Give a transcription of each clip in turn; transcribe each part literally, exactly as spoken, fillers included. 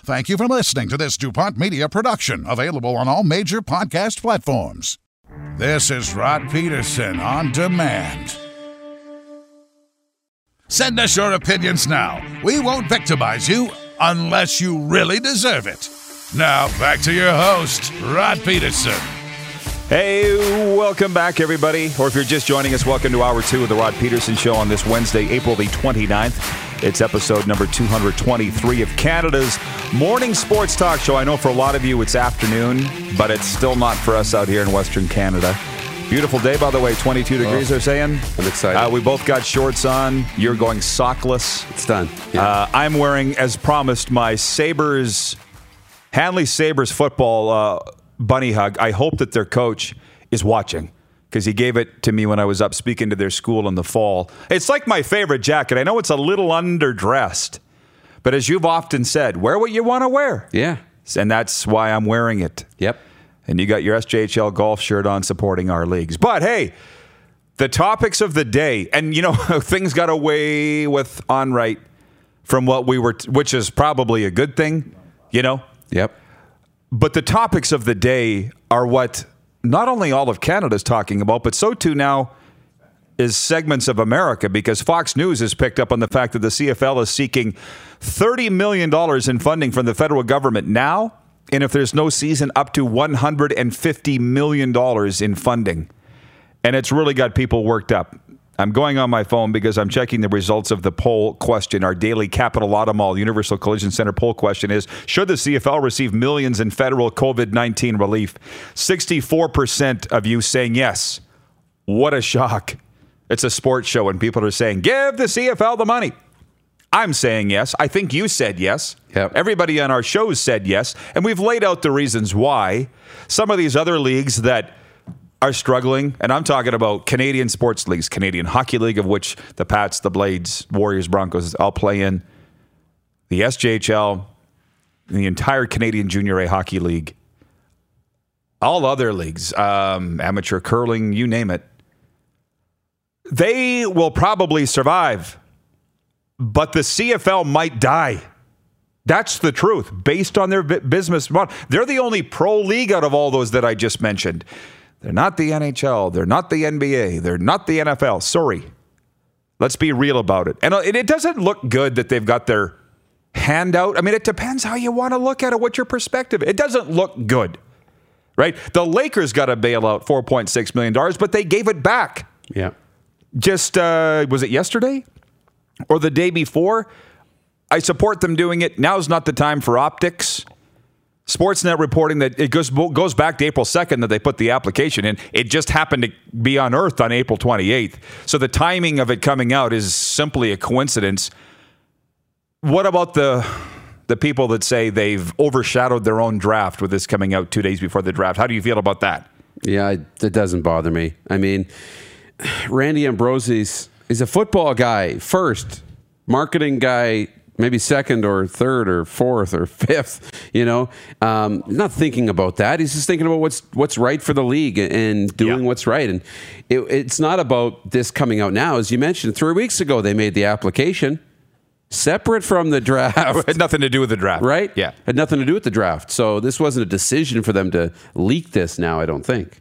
Thank you for listening to this DuPont Media production, available on all major podcast platforms. This is Rod Peterson on demand. Send us your opinions now. We won't victimize you unless you really deserve it. Now, back to your host, Rod Peterson. Hey, welcome back, everybody. Or if you're just joining us, welcome to Hour two of the Rod Peterson Show on this Wednesday, April the twenty-ninth. It's episode number two hundred twenty-three of Canada's morning sports talk show. I know for a lot of you it's afternoon, but it's still not for us out here in Western Canada. Beautiful day, by the way, twenty-two degrees, oh, they're saying. I'm excited. Uh, we both got shorts on. You're going sockless. It's done. Yeah. Uh, I'm wearing, as promised, my Sabres, Hanley Sabres football uh, bunny hug. I hope that their coach is watching, because he gave it to me when I was up speaking to their school in the fall. It's like my favorite jacket. I know it's a little underdressed, but as you've often said, wear what you want to wear. Yeah. And that's why I'm wearing it. Yep. And you got your S J H L golf shirt on supporting our leagues. But hey, the topics of the day, and you know, things got away with on right from what we were, t- which is probably a good thing, you know? Yep. But the topics of the day are what not only all of Canada is talking about, but so too now is segments of America, because Fox News has picked up on the fact that the C F L is seeking thirty million dollars in funding from the federal government now, and if there's no season, up to one hundred fifty million dollars in funding. And it's really got people worked up. I'm going on my phone because I'm checking the results of the poll question. Our daily Capital Auto Mall Universal Collision Center poll question is, should the C F L receive millions in federal covid nineteen relief? sixty-four percent of you saying yes. What a shock. It's a sports show and people are saying, give the C F L the money. I'm saying yes. I think you said yes. Yep. Everybody on our shows said yes. And we've laid out the reasons why. Some of these other leagues that are struggling, and I'm talking about Canadian sports leagues, Canadian Hockey League, of which the Pats, the Blades, Warriors, Broncos all play in, the S J H L, the entire Canadian Junior A Hockey League, all other leagues, um, amateur curling, you name it. They will probably survive, but the C F L might die. That's the truth, based on their business model. They're the only pro league out of all those that I just mentioned. They're not the N H L. They're not the N B A. They're not the N F L. Sorry. Let's be real about it. And it doesn't look good that they've got their hand out. I mean, it depends how you want to look at it, what's your perspective. It doesn't look good, right? The Lakers got to bail out four point six million dollars, but they gave it back. Yeah. Just, uh, was it yesterday or the day before? I support them doing it. Now's not the time for optics. Sportsnet reporting that it goes goes back to April second that they put the application in. It just happened to be unearthed on April twenty-eighth. So the timing of it coming out is simply a coincidence. What about the the people that say they've overshadowed their own draft with this coming out two days before the draft? How do you feel about that? Yeah, it doesn't bother me. I mean, Randy Ambrosie's is a football guy first, marketing guy maybe second or third or fourth or fifth, you know, um, not thinking about that. He's just thinking about what's what's right for the league and doing yeah. what's right. And it, it's not about this coming out now. As you mentioned, three weeks ago, they made the application separate from the draft. It had nothing to do with the draft. Right? Yeah. Had nothing to do with the draft. So this wasn't a decision for them to leak this now, I don't think.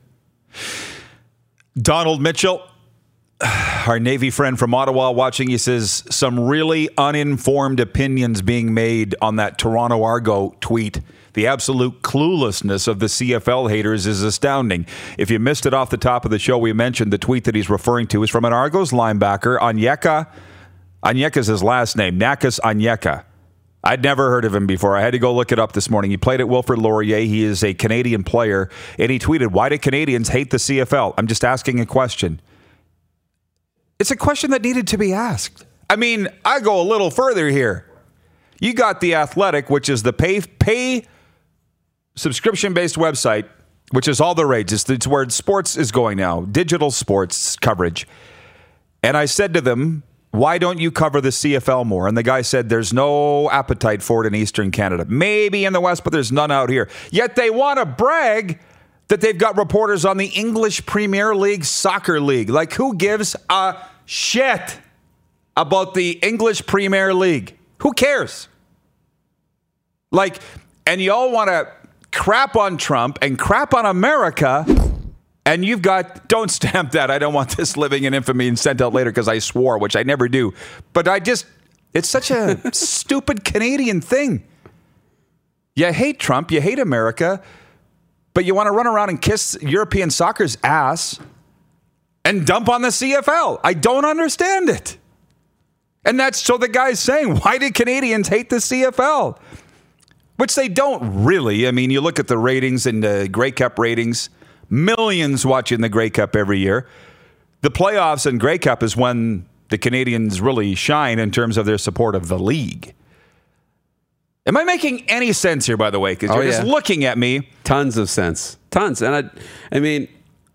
Donald Mitchell, our Navy friend from Ottawa, watching, he says, some really uninformed opinions being made on that Toronto Argo tweet. The absolute cluelessness of the C F L haters is astounding. If you missed it off the top of the show, we mentioned the tweet that he's referring to is from an Argos linebacker, Onyeka. Onyeka's his last name, Nakas Onyeka. I'd never heard of him before. I had to go look it up this morning. He played at Wilfrid Laurier. He is a Canadian player. And he tweeted, why do Canadians hate the C F L? I'm just asking a question. It's a question that needed to be asked. I mean, I go a little further here. You got The Athletic, which is the pay, pay subscription-based website, which is all the rage. It's, it's where sports is going now, digital sports coverage. And I said to them, why don't you cover the C F L more? And the guy said, there's no appetite for it in Eastern Canada. Maybe in the West, but there's none out here. Yet they want to brag that they've got reporters on the English Premier League Soccer League. Like, who gives a shit about the English Premier League? Who cares? Like, and you all want to crap on Trump and crap on America. And you've got, don't stamp that. I don't want this living in infamy and sent out later because I swore, which I never do. But I just, it's such a stupid Canadian thing. You hate Trump, you hate America, but you want to run around and kiss European soccer's ass and dump on the C F L. I don't understand it. And that's so the guy's saying, why do Canadians hate the C F L? Which they don't really. I mean, you look at the ratings and the Grey Cup ratings, millions watching the Grey Cup every year. The playoffs and Grey Cup is when the Canadians really shine in terms of their support of the league. Am I making any sense here, by the way? Because oh, you're yeah. just looking at me. Tons of sense. Tons. And I, I mean,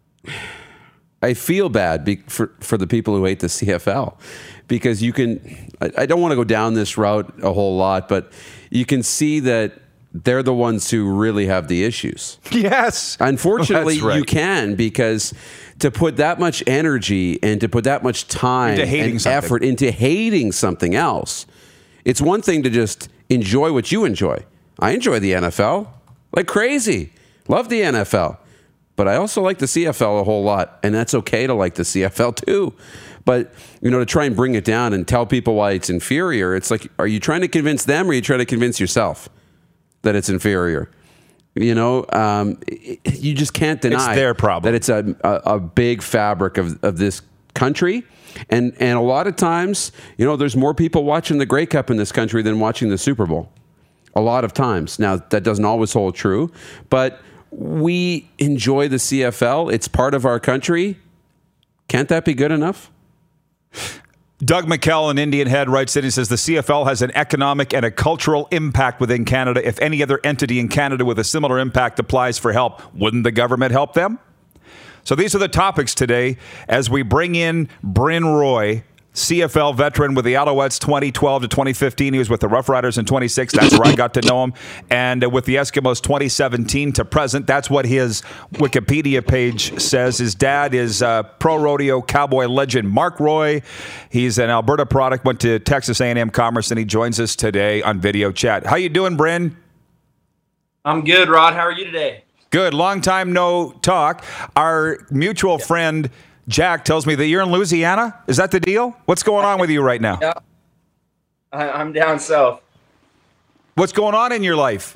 I feel bad be, for, for the people who hate the C F L because you can, I, I don't want to go down this route a whole lot, but you can see that they're the ones who really have the issues. Yes. Unfortunately, right. you can, because to put that much energy and to put that much time and something. effort into hating something else, it's one thing to just enjoy what you enjoy. I enjoy the N F L like crazy. Love the N F L. But I also like the C F L a whole lot, and that's okay to like the C F L too. But, you know, to try and bring it down and tell people why it's inferior, it's like, are you trying to convince them or are you trying to convince yourself that it's inferior? You know, um, it, you just can't deny it's their problem. that it's a, a, a big fabric of, of this country. And and a lot of times, you know, there's more people watching the Grey Cup in this country than watching the Super Bowl. A lot of times. Now, that doesn't always hold true, but we enjoy the C F L. It's part of our country. Can't that be good enough? Doug McKell in Indian Head writes in, he says, the C F L has an economic and a cultural impact within Canada. If any other entity in Canada with a similar impact applies for help, wouldn't the government help them? So these are the topics today as we bring in Bryn Roy, C F L veteran with the Alouettes twenty twelve to twenty fifteen. He was with the Rough Riders in twenty six. That's where I got to know him. And with the Eskimos twenty seventeen to present. That's what his Wikipedia page says. His dad is uh, pro rodeo cowboy legend Mark Roy. He's an Alberta product, went to Texas A and M Commerce, and he joins us today on video chat. How you doing, Bryn? I'm good, Rod. How are you today? Good. Long time no talk. Our mutual yeah. friend Jack tells me that you're in Louisiana. Is that the deal? What's going on with you right now? Yeah, I, I'm down south. What's going on in your life?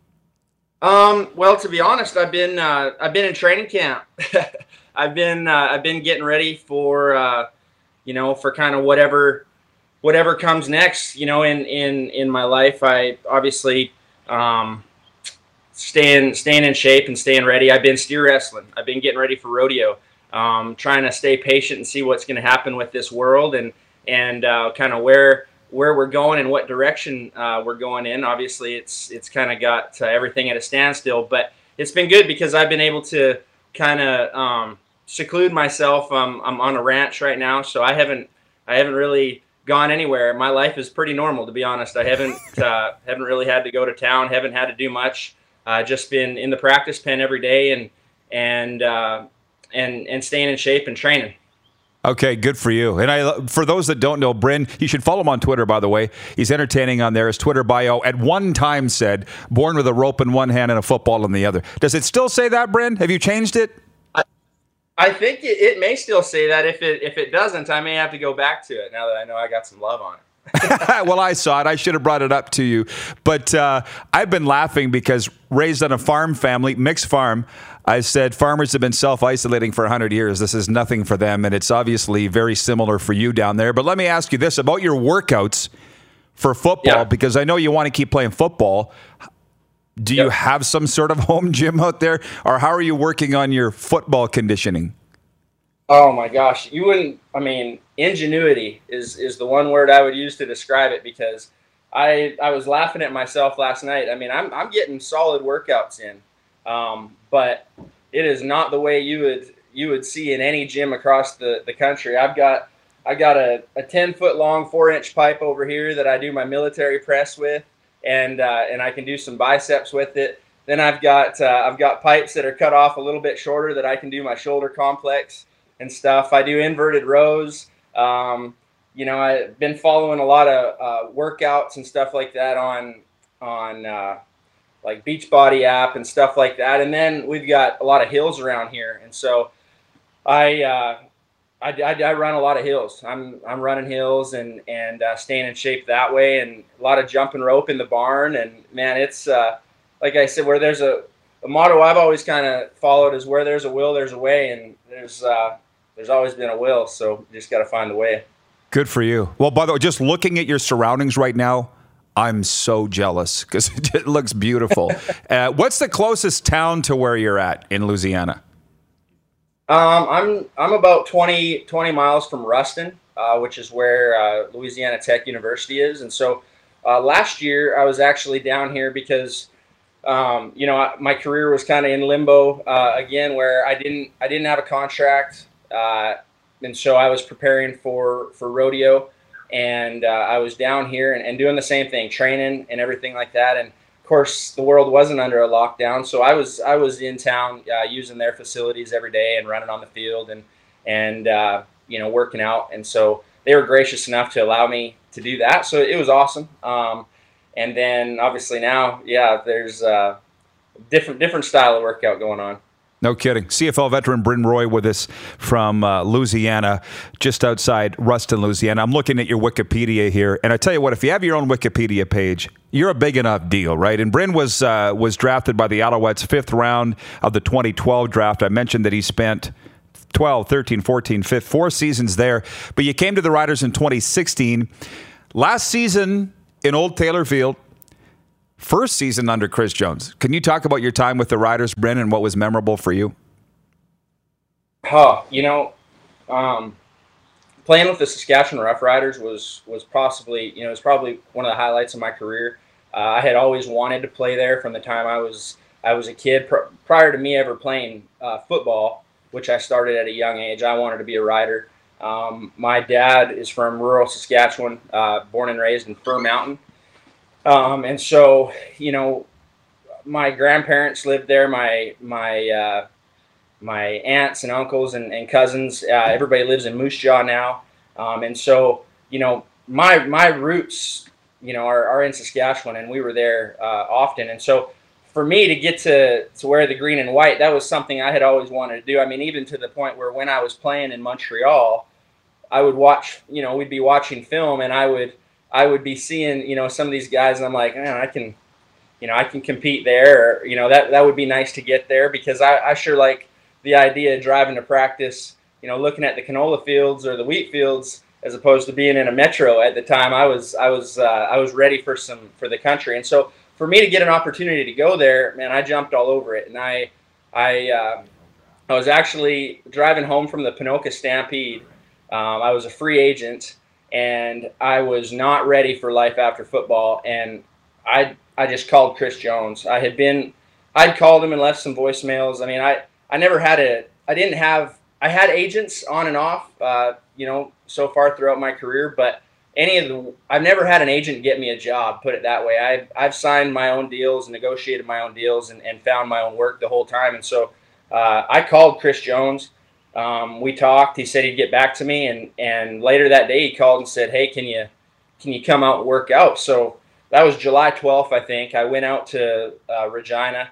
Um, well, to be honest, I've been uh, I've been in training camp. I've been uh, I've been getting ready for uh, you know for kind of whatever whatever comes next. You know, in in in my life, I obviously um, staying staying in shape and staying ready. I've been steer wrestling. I've been getting ready for rodeo. Um, trying to stay patient and see what's going to happen with this world and and uh, kind of where where we're going and what direction uh, we're going in. Obviously, it's it's kind of got uh, everything at a standstill, but it's been good because I've been able to kind of um, seclude myself. Um, I'm on a ranch right now, so I haven't I haven't really gone anywhere. My life is pretty normal, to be honest. I haven't uh, haven't really had to go to town. Haven't had to do much. Uh, just been in the practice pen every day and and. Uh, And, and staying in shape and training. Okay, good for you. And I, for those that don't know Bryn, you should follow him on Twitter, by the way. He's entertaining on there. His Twitter bio at one time said, born with a rope in one hand and a football in the other. Does it still say that, Bryn? Have you changed it? I, I think it, it may still say that. If it if it doesn't, I may have to go back to it now that I know I got some love on it. Well, I saw it. I should have brought it up to you. But uh, I've been laughing because raised on a farm family, mixed farm, I said farmers have been self-isolating for one hundred years. This is nothing for them, and it's obviously very similar for you down there. But let me ask you this about your workouts for football, yeah. because I know you want to keep playing football. Do yep. you have some sort of home gym out there, or how are you working on your football conditioning? Oh, my gosh. You wouldn't – I mean, ingenuity is, is the one word I would use to describe it because I I was laughing at myself last night. I mean, I'm I'm getting solid workouts in. Um, but it is not the way you would you would see in any gym across the, the country. I've got I got a, a ten foot long four inch pipe over here that I do my military press with, and uh, and I can do some biceps with it. Then I've got uh, I've got pipes that are cut off a little bit shorter that I can do my shoulder complex and stuff. I do inverted rows. Um, you know, I've been following a lot of uh, workouts and stuff like that on on uh, like Beachbody app and stuff like that. And then we've got a lot of hills around here, and so I. Uh, I, I, I run a lot of hills. I'm I'm running hills and and uh, staying in shape that way, and a lot of jumping rope in the barn. And man, it's uh, like I said, where there's a, a motto I've always kind of followed is where there's a will, there's a way, and there's uh, there's always been a will. So you just got to find the way. Good for you. Well, by the way, just looking at your surroundings right now, I'm so jealous because it looks beautiful. uh, what's the closest town to where you're at in Louisiana? Um, I'm I'm about twenty, twenty miles from Ruston, uh, which is where uh, Louisiana Tech University is. And so uh, last year I was actually down here because um, you know my career was kind of in limbo uh, again, where I didn't I didn't have a contract, uh, and so I was preparing for for rodeo, and uh, I was down here and, and doing the same thing, training and everything like that. And of course, the world wasn't under a lockdown, so I was I was in town uh, using their facilities every day and running on the field and and uh, you know working out. And so they were gracious enough to allow me to do that. So it was awesome. Um, and then obviously now, yeah, there's a different different style of workout going on. No kidding. C F L veteran Bryn Roy with us from uh, Louisiana, just outside Ruston, Louisiana. I'm looking at your Wikipedia here, and I tell you what, if you have your own Wikipedia page, you're a big enough deal, right? And Bryn was uh, was drafted by the Alouettes fifth round of the twenty twelve draft. I mentioned that he spent twelve, thirteen, fourteen, fifth, four seasons there. But you came to the Riders in twenty sixteen. Last season in Old Taylor Field, first season under Chris Jones. Can you talk about your time with the Riders, Bryn, and what was memorable for you? Oh, you know, um, playing with the Saskatchewan Roughriders was was possibly, you know, it was probably one of the highlights of my career. Uh, I had always wanted to play there from the time I was I was a kid. Pr- prior to me ever playing uh, football, which I started at a young age, I wanted to be a Rider. Um, my dad is from rural Saskatchewan, uh, born and raised in Fir Mountain. Um, and so, you know, my grandparents lived there, my, my, uh, my aunts and uncles and, and cousins, uh, everybody lives in Moose Jaw now. Um, and so, you know, my, my roots, you know, are, are in Saskatchewan, and we were there, uh, often. And so for me to get to, to wear the green and white, that was something I had always wanted to do. I mean, even to the point where when I was playing in Montreal, I would watch, you know, we'd be watching film, and I would, I would be seeing, you know, some of these guys, and I'm like, man, I can, you know, I can compete there. Or, you know, that, that would be nice to get there, because I, I sure like the idea of driving to practice, you know, looking at the canola fields or the wheat fields, as opposed to being in a metro. At the time, I was, I was, uh, I was ready for some, for the country. And so for me to get an opportunity to go there, man, I jumped all over it. And I, I, uh, I was actually driving home from the Ponoka Stampede. Um, I was a free agent, and I was not ready for life after football. And I I just called Chris Jones. I had been, I'd called him and left some voicemails. I mean, I, I never had a, I didn't have, I had agents on and off, uh, you know, so far throughout my career, but any of the, I've never had an agent get me a job, put it that way. I've, I've signed my own deals, negotiated my own deals, and, and found my own work the whole time. And so uh, I called Chris Jones. Um, we talked. He said he'd get back to me, and, and later that day he called and said, "Hey, can you can you come out and work out?" So that was July twelfth, I think. I went out to uh, Regina,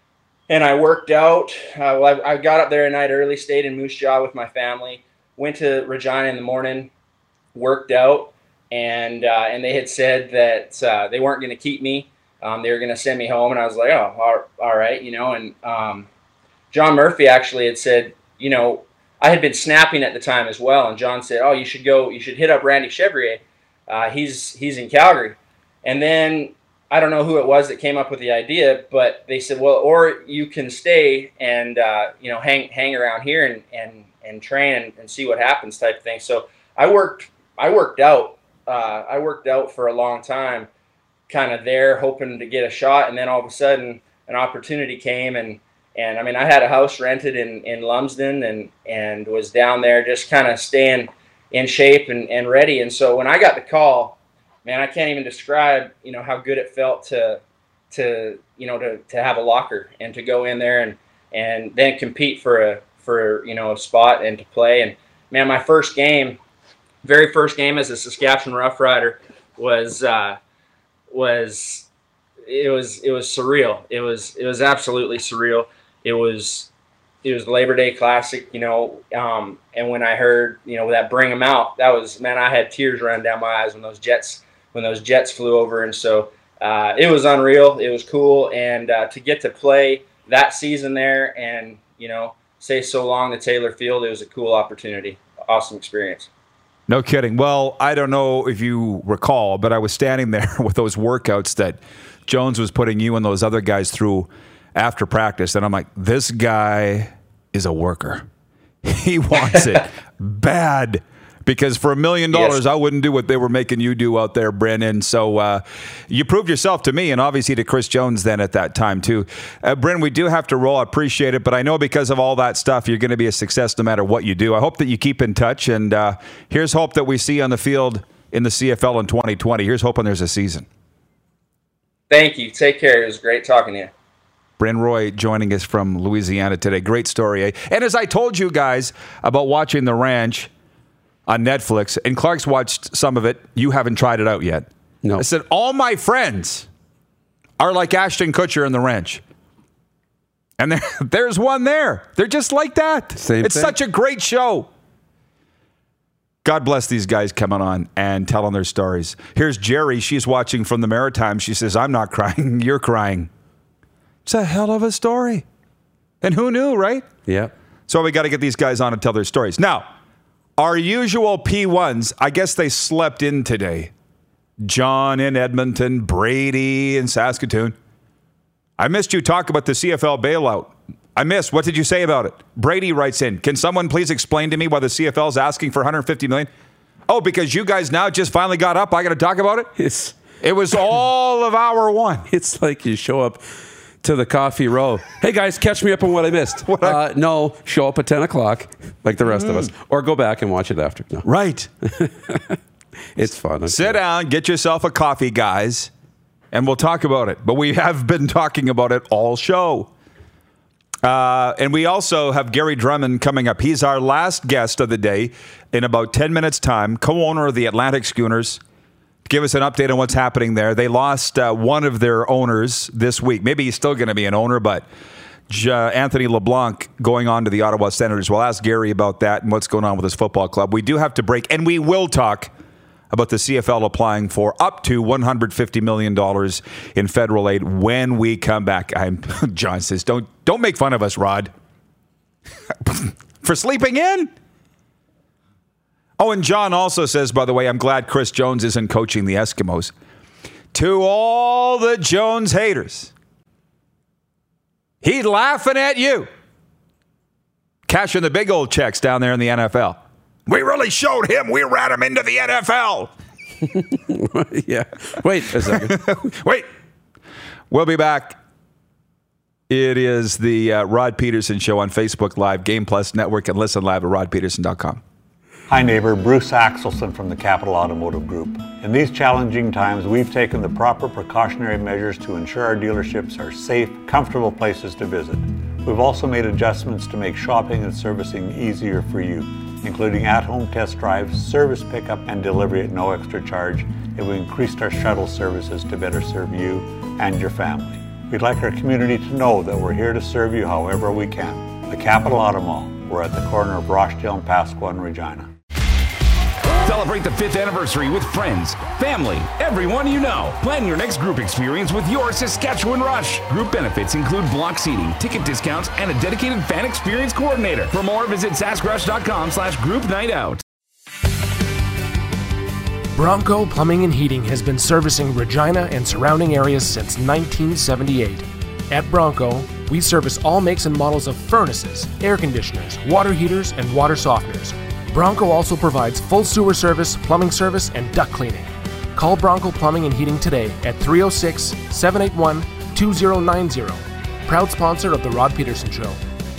and I worked out. Uh, well, I, I got up there at night early, stayed in Moose Jaw with my family, went to Regina in the morning, worked out, and uh, and they had said that uh, they weren't going to keep me. Um, they were going to send me home, and I was like, "Oh, all, all right," you know. And um, John Murphy actually had said, you know, I had been snapping at the time as well, and John said, "Oh, you should go. You should hit up Randy Chevrier. Uh, he's he's in Calgary." And then I don't know who it was that came up with the idea, but they said, "Well, or you can stay and uh, you know hang hang around here and and and train and, and see what happens," type of thing. So I worked I worked out uh, I worked out for a long time, kind of there hoping to get a shot, and then all of a sudden an opportunity came, and. And I mean, I had a house rented in, in Lumsden, and, and was down there just kind of staying in shape and, and ready. And so when I got the call, man, I can't even describe, you know, how good it felt to, to, you know, to, to have a locker and to go in there and, and then compete for a, for, you know, a spot and to play. And man, my first game, very first game as a Saskatchewan Roughrider was, uh, was, it was it was surreal. It was it was absolutely surreal. It was it was Labor Day Classic, you know. Um, and when I heard, you know, that bring them out, that was, man, I had tears running down my eyes when those jets when those jets flew over. And so uh, it was unreal. It was cool, and uh, to get to play that season there, and you know, say so long to Taylor Field, it was a cool opportunity. Awesome experience. No kidding. Well, I don't know if you recall, but I was standing there with those workouts that Jones was putting you and those other guys through after practice, and I'm like, this guy is a worker. He wants it bad, because for a million dollars, I wouldn't do what they were making you do out there, Brennan. So uh, you proved yourself to me, and obviously to Chris Jones then at that time too. Uh, Brennan, we do have to roll. I appreciate it, but I know because of all that stuff, you're going to be a success no matter what you do. I hope that you keep in touch, and uh, here's hope that we see you on the field in the C F L in twenty twenty. Here's hoping there's a season. Thank you. Take care. It was great talking to you. Bren Roy joining us from Louisiana today. Great story, eh? And as I told you guys about watching The Ranch on Netflix, and Clark's watched some of it, you haven't tried it out yet. No. I said, all my friends are like Ashton Kutcher in The Ranch. And there, there's one there. They're just like that. Same it's thing. such a great show. God bless these guys coming on and telling their stories. Here's Jerry. She's watching from the Maritimes. She says, I'm not crying. You're crying. It's a hell of a story. And who knew, right? Yeah. So we got to get these guys on and tell their stories. Now, our usual P ones, I guess they slept in today. John in Edmonton, Brady in Saskatoon. I missed you talk about the C F L bailout. I missed. What did you say about it? Brady writes in, can someone please explain to me why the C F L is asking for one hundred fifty million dollars? Oh, because you guys now just finally got up. I got to talk about it? It's It was all of hour one. it's like you show up to the coffee row. Hey, guys, catch me up on what I missed. What I- uh, no, show up at ten o'clock like the rest mm. of us. Or go back and watch it after. No. Right. It's fun. Sit down, get yourself a coffee, guys, and we'll talk about it. But we have been talking about it all show. Uh, and we also have Gary Drummond coming up. He's our last guest of the day in about ten minutes' time, co-owner of the Atlantic Schooners. Give us an update on what's happening there. They lost uh, one of their owners this week. Maybe he's still going to be an owner, but uh, Anthony LeBlanc going on to the Ottawa Senators. We'll ask Gary about that and what's going on with his football club. We do have to break, and we will talk about the C F L applying for up to one hundred fifty million dollars in federal aid when we come back. I'm, John says, don't, don't make fun of us, Rod. For sleeping in? Oh, and John also says, by the way, I'm glad Chris Jones isn't coaching the Eskimos. To all the Jones haters, he's laughing at you. Cashing the big old checks down there in the N F L. We really showed him we ran him into the N F L. Yeah. Wait a second. Wait. We'll be back. It is the uh, Rod Peterson Show on Facebook Live, Game Plus Network, and listen live at rod peterson dot com. Hi neighbor, Bruce Axelson from the Capital Automotive Group. In these challenging times, we've taken the proper precautionary measures to ensure our dealerships are safe, comfortable places to visit. We've also made adjustments to make shopping and servicing easier for you, including at-home test drives, service pickup, and delivery at no extra charge, and we increased our shuttle services to better serve you and your family. We'd like our community to know that we're here to serve you however we can. The Capital Auto Mall. We're at the corner of Rochdale and Pasqua and Regina. Celebrate the fifth anniversary with friends, family, everyone you know. Plan your next group experience with your Saskatchewan Rush. Group benefits include block seating, ticket discounts, and a dedicated fan experience coordinator. For more, visit saskrush.com slash group night out. Bronco Plumbing and Heating has been servicing Regina and surrounding areas since nineteen seventy-eight. At Bronco, we service all makes and models of furnaces, air conditioners, water heaters, and water softeners. Bronco also provides full sewer service, plumbing service, and duct cleaning. Call Bronco Plumbing and Heating today at three oh six, seven eight one, two oh nine oh. Proud sponsor of The Rod Peterson Show.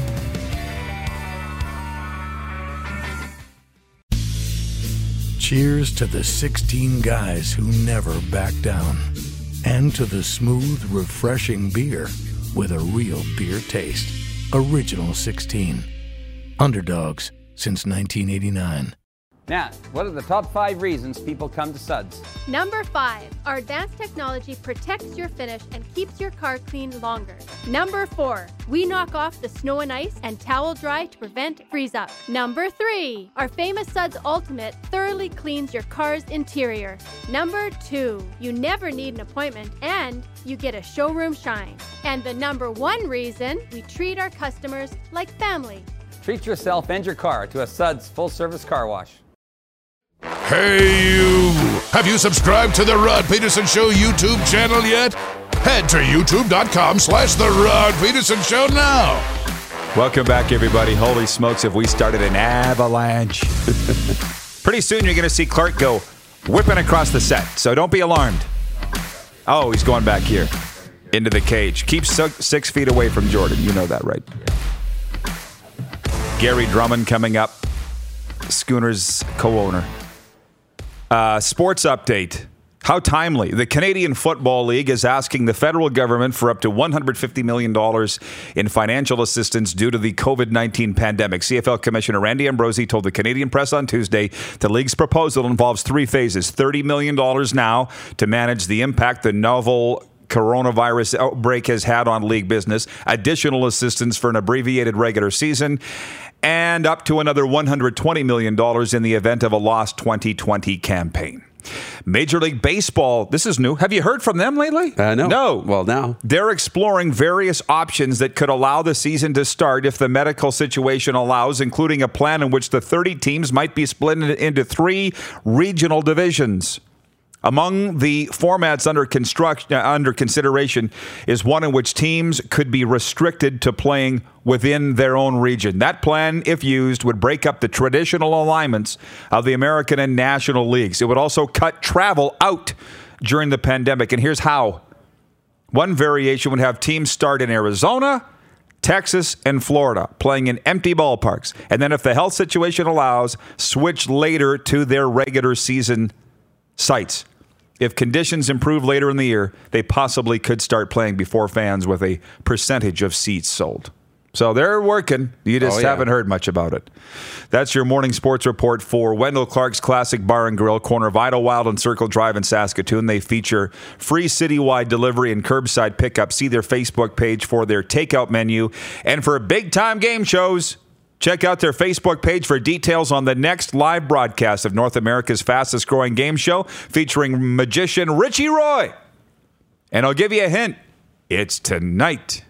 Cheers to the sixteen guys who never back down. And to the smooth, refreshing beer with a real beer taste. Original sixteen. Underdogs since nineteen eighty-nine. Nat, what are the top five reasons people come to Suds? Number five, our advanced technology protects your finish and keeps your car clean longer. Number four, we knock off the snow and ice and towel dry to prevent freeze up. Number three, our famous Suds Ultimate thoroughly cleans your car's interior. Number two, you never need an appointment and you get a showroom shine. And the number one reason, we treat our customers like family. Treat yourself and your car to a Suds full-service car wash. Hey, you! Have you subscribed to the Rod Peterson Show YouTube channel yet? Head to youtube.com slash the Rod Peterson Show now. Welcome back, everybody. Holy smokes, have we started an avalanche. Pretty soon you're going to see Clark go whipping across the set, so don't be alarmed. Oh, he's going back here into the cage. Keep six feet away from Jordan. You know that, right? Gary Drummond coming up, Schooner's co-owner. Uh, sports update. How timely. The Canadian Football League is asking the federal government for up to one hundred fifty million dollars in financial assistance due to the covid nineteen pandemic. C F L Commissioner Randy Ambrosie told the Canadian Press on Tuesday the league's proposal involves three phases. thirty million dollars now to manage the impact the novel coronavirus outbreak has had on league business, additional assistance for an abbreviated regular season, and up to another one hundred twenty million dollars in the event of a lost twenty twenty campaign. Major League Baseball, this is new. Have you heard from them lately? Uh, no. No. Well, now. They're exploring various options that could allow the season to start if the medical situation allows, including a plan in which the thirty teams might be split into three regional divisions. Among the formats under construction, uh, under consideration is one in which teams could be restricted to playing within their own region. That plan, if used, would break up the traditional alignments of the American and National Leagues. It would also cut travel out during the pandemic. And here's how. One variation would have teams start in Arizona, Texas, and Florida, playing in empty ballparks. And then if the health situation allows, switch later to their regular season sites. If conditions improve later in the year, they possibly could start playing before fans with a percentage of seats sold. So they're working. You just oh, yeah. haven't heard much about it. That's your morning sports report for Wendell Clark's Classic Bar and Grill, corner of Idlewild and Circle Drive in Saskatoon. They feature free citywide delivery and curbside pickup. See their Facebook page for their takeout menu. And for big-time game shows, check out their Facebook page for details on the next live broadcast of North America's fastest-growing game show featuring magician Richie Roy. And I'll give you a hint. It's tonight.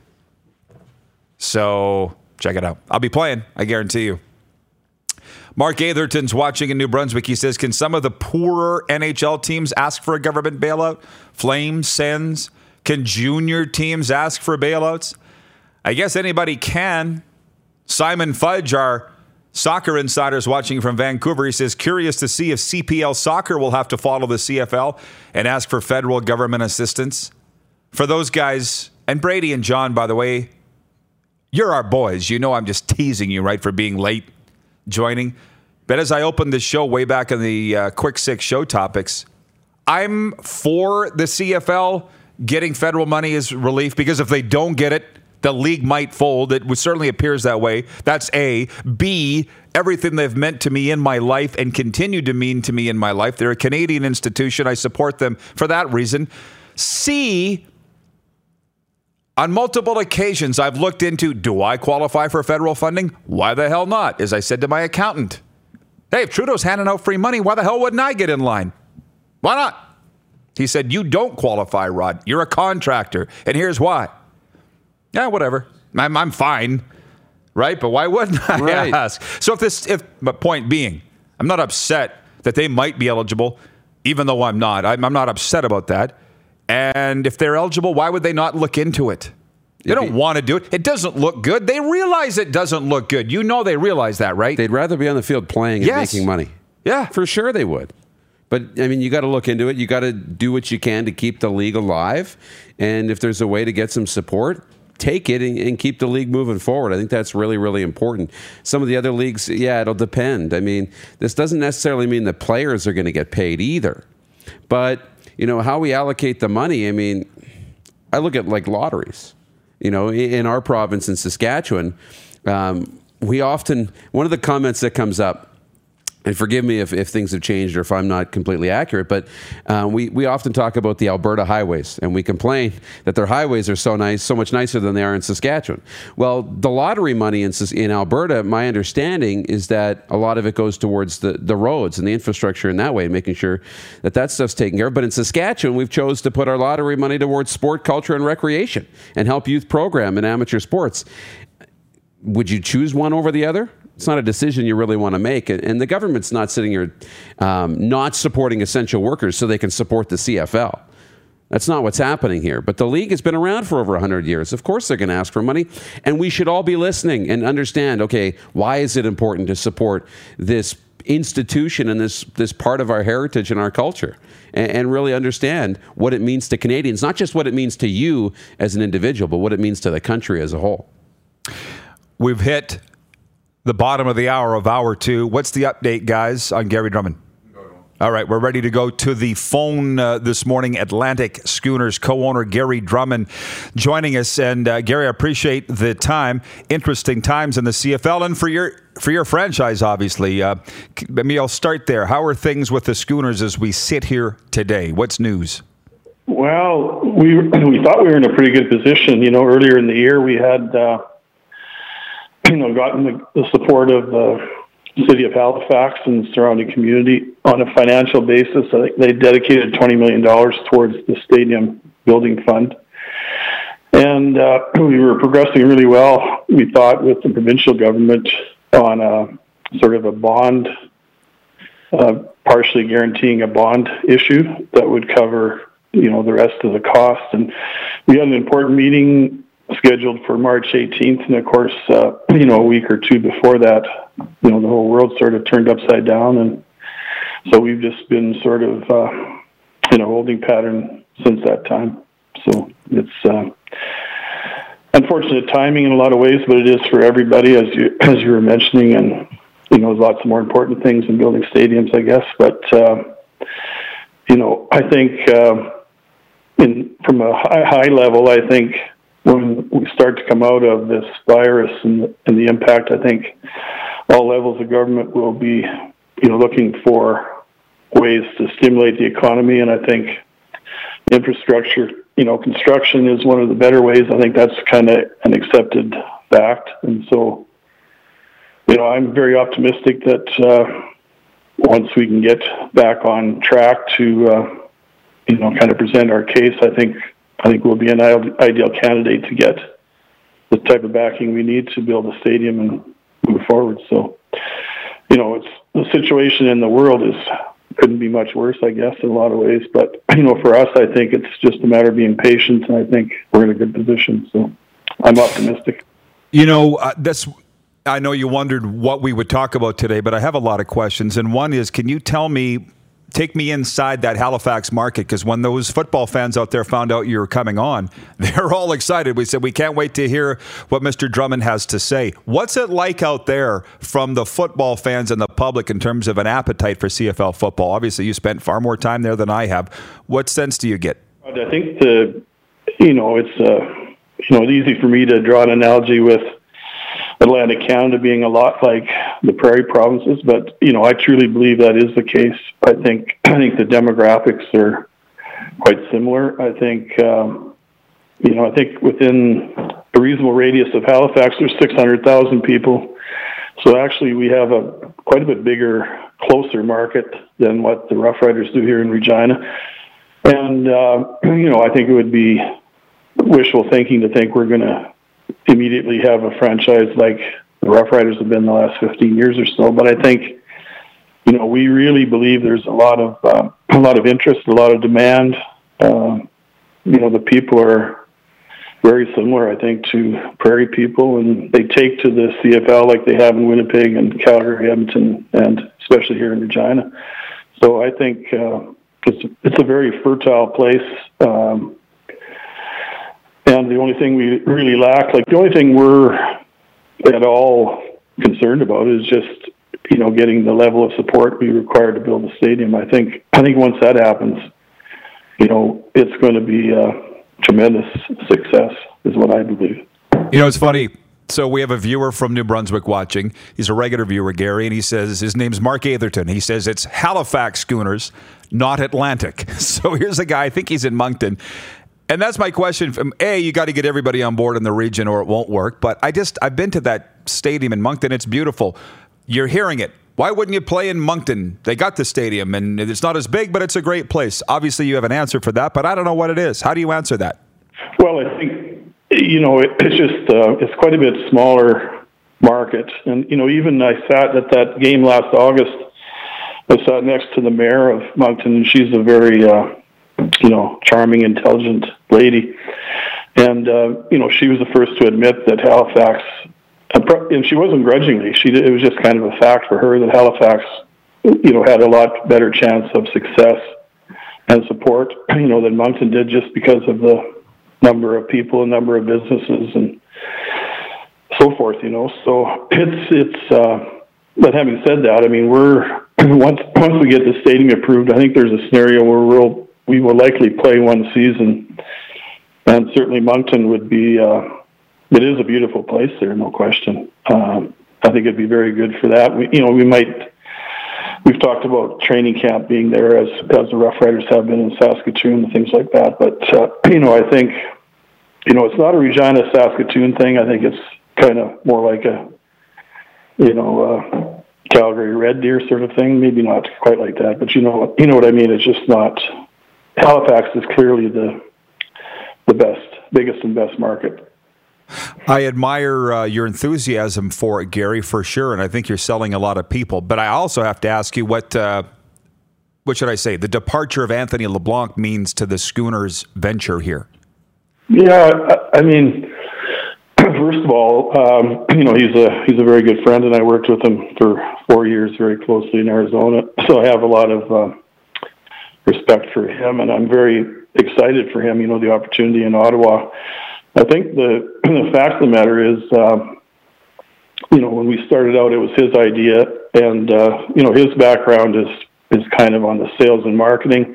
So check it out. I'll be playing, I guarantee you. Mark Atherton's watching in New Brunswick. He says, can some of the poorer N H L teams ask for a government bailout? Flames, Sens. Can junior teams ask for bailouts? I guess anybody can. Simon Fudge, our soccer insiders watching from Vancouver, he says, curious to see if C P L Soccer will have to follow the C F L and ask for federal government assistance. For those guys, and Brady and John, by the way, you're our boys. You know I'm just teasing you, right, for being late joining. But as I opened this show way back in the uh, Quick Six show topics, I'm for the C F L getting federal money as relief, because if they don't get it, the league might fold. It certainly appears that way. That's A. B, everything they've meant to me in my life and continue to mean to me in my life. They're a Canadian institution. I support them for that reason. C, on multiple occasions, I've looked into, do I qualify for federal funding? Why the hell not? As I said to my accountant, hey, if Trudeau's handing out free money, why the hell wouldn't I get in line? Why not? He said, you don't qualify, Rod. You're a contractor. And here's why. Yeah, whatever. I'm, I'm fine, right? But why wouldn't I right. ask? So if this, if but point being, I'm not upset that they might be eligible, even though I'm not. I'm, I'm not upset about that. And if they're eligible, why would they not look into it? They don't want to do it. It doesn't look good. They realize it doesn't look good. You know they realize that, right? They'd rather be on the field playing and yes. making money. Yeah. For sure they would. But, I mean, you got to look into it. You got to do what you can to keep the league alive. And if there's a way to get some support, take it and, and keep the league moving forward. I think that's really, really important. Some of the other leagues, yeah, it'll depend. I mean, this doesn't necessarily mean the players are going to get paid either. But, you know, how we allocate the money, I mean, I look at like lotteries. You know, in our province in Saskatchewan, um, we often, one of the comments that comes up and forgive me if, if things have changed or if I'm not completely accurate, but uh, we, we often talk about the Alberta highways, and we complain that their highways are so nice, so much nicer than they are in Saskatchewan. Well, the lottery money in, in Alberta, my understanding is that a lot of it goes towards the, the roads and the infrastructure in that way, making sure that that stuff's taken care of. But in Saskatchewan, we've chose to put our lottery money towards sport, culture, and recreation and help youth program and amateur sports. Would you choose one over the other? It's not a decision you really want to make. And the government's not sitting here um, not supporting essential workers so they can support the C F L. That's not what's happening here. But the league has been around for over one hundred years. Of course they're going to ask for money. And we should all be listening and understand, okay, why is it important to support this institution and this, this part of our heritage and our culture? And, and really understand what it means to Canadians, not just what it means to you as an individual, but what it means to the country as a whole. We've hit the bottom of the hour of hour two. What's the update, guys, on Gary Drummond? All right, we're ready to go to the phone uh, this morning. Atlantic Schooners co-owner Gary Drummond joining us. And uh, Gary, I appreciate the time. Interesting times in the C F L and for your for your franchise, obviously. Uh, maybe I'll start there. How are things with the Schooners as we sit here today? What's news? Well, we we thought we were in a pretty good position. You know, earlier in the year we had. Uh, you know, gotten the, the support of the city of Halifax and the surrounding community on a financial basis. I think they dedicated twenty million dollars towards the stadium building fund. And uh, we were progressing really well, we thought, with the provincial government on a sort of a bond, uh, partially guaranteeing a bond issue that would cover, you know, the rest of the cost. And we had an important meeting scheduled for March eighteenth, and of course, uh, you know, a week or two before that, you know, the whole world sort of turned upside down, and so we've just been sort of uh, in a holding pattern since that time. So it's uh, unfortunate timing in a lot of ways, but it is for everybody, as you as you were mentioning, and you know, there's lots of more important things in building stadiums, I guess. But uh, you know, I think uh, in from a high, high level, I think. When we start to come out of this virus and, and the impact, I think all levels of government will be, you know, looking for ways to stimulate the economy. And I think infrastructure, you know, construction is one of the better ways. I think that's kind of an accepted fact. And so, you know, I'm very optimistic that uh, once we can get back on track to, uh, you know, kind of present our case, I think I think we'll be an ideal candidate to get the type of backing we need to build a stadium and move forward. So, you know, it's the situation in the world is couldn't be much worse, I guess, in a lot of ways. But, you know, for us, I think it's just a matter of being patient, and I think we're in a good position. So I'm optimistic. You know, uh, that's. I know you wondered what we would talk about today, but I have a lot of questions. And one is, can you tell me, take me inside that Halifax market, because when those football fans out there found out you were coming on, they're all excited. We said, we can't wait to hear what Mister Drummond has to say. What's it like out there from the football fans and the public in terms of an appetite for C F L football? Obviously, you spent far more time there than I have. What sense do you get? I think the, you know, it's, uh, you know, it's easy for me to draw an analogy with Atlantic Canada being a lot like the prairie provinces, but you know, I truly believe that is the case. I think I think the demographics are quite similar. I think um, you know, I think within a reasonable radius of Halifax, there's six hundred thousand people. So actually, we have a quite a bit bigger, closer market than what the Rough Riders do here in Regina. And uh, you know, I think it would be wishful thinking to think we're going to immediately have a franchise like the Rough Riders have been the last fifteen years or so. But I think, you know, we really believe there's a lot of uh, a lot of interest, a lot of demand. Uh, you know, the people are very similar, I think, to prairie people, and they take to the C F L like they have in Winnipeg and Calgary, Edmonton, and especially here in Regina. So I think uh, it's it's a very fertile place. Um, And the only thing we really lack, like the only thing we're at all concerned about is just, you know, getting the level of support we require to build a stadium. I think, I think once that happens, you know, it's going to be a tremendous success, is what I believe. You know, it's funny. So we have a viewer from New Brunswick watching. He's a regular viewer, Gary, and he says his name's Mark Atherton. He says it's Halifax Schooners, not Atlantic. So here's a guy, I think he's in Moncton. And that's my question. From A, you got to get everybody on board in the region or it won't work. But I just, I've been to that stadium in Moncton. It's beautiful. You're hearing it. Why wouldn't you play in Moncton? They got the stadium, and it's not as big, but it's a great place. Obviously, you have an answer for that, but I don't know what it is. How do you answer that? Well, I think, you know, it, it's just, uh, it's quite a bit smaller market. And, you know, even I sat at that game last August. I sat next to the mayor of Moncton, and she's a very, uh, you know, charming, intelligent lady. And, uh, you know, she was the first to admit that Halifax, and she wasn't grudgingly, she did, it was just kind of a fact for her that Halifax, you know, had a lot better chance of success and support, you know, than Moncton did, just because of the number of people and number of businesses and so forth, you know. So it's, it's, uh, but having said that, I mean, we're, once, once we get the stadium approved, I think there's a scenario where we'll, we will likely play one season, and certainly Moncton would be, uh, it is a beautiful place there, no question. Um, I think it'd be very good for that. We, you know, we might, we've talked about training camp being there as, as the Rough Riders have been in Saskatoon and things like that. But, uh, you know, I think, you know, it's not a Regina Saskatoon thing. I think it's kind of more like a, you know, uh, Calgary Red Deer sort of thing. Maybe not quite like that, but you know, you know what I mean? It's just not, Halifax is clearly the, the best, biggest and best market. I admire uh, your enthusiasm for it, Gary, for sure, and I think you're selling a lot of people. But I also have to ask you what, uh, what should I say, the departure of Anthony LeBlanc means to the Schooners' venture here. Yeah, I, I mean, first of all, um, you know, he's a he's a very good friend, and I worked with him for four years very closely in Arizona, so I have a lot of uh, respect for him, and I'm very excited for him. You know, the opportunity in Ottawa. I think the the fact of the matter is, um, you know, when we started out, it was his idea, and uh, you know, his background is is kind of on the sales and marketing,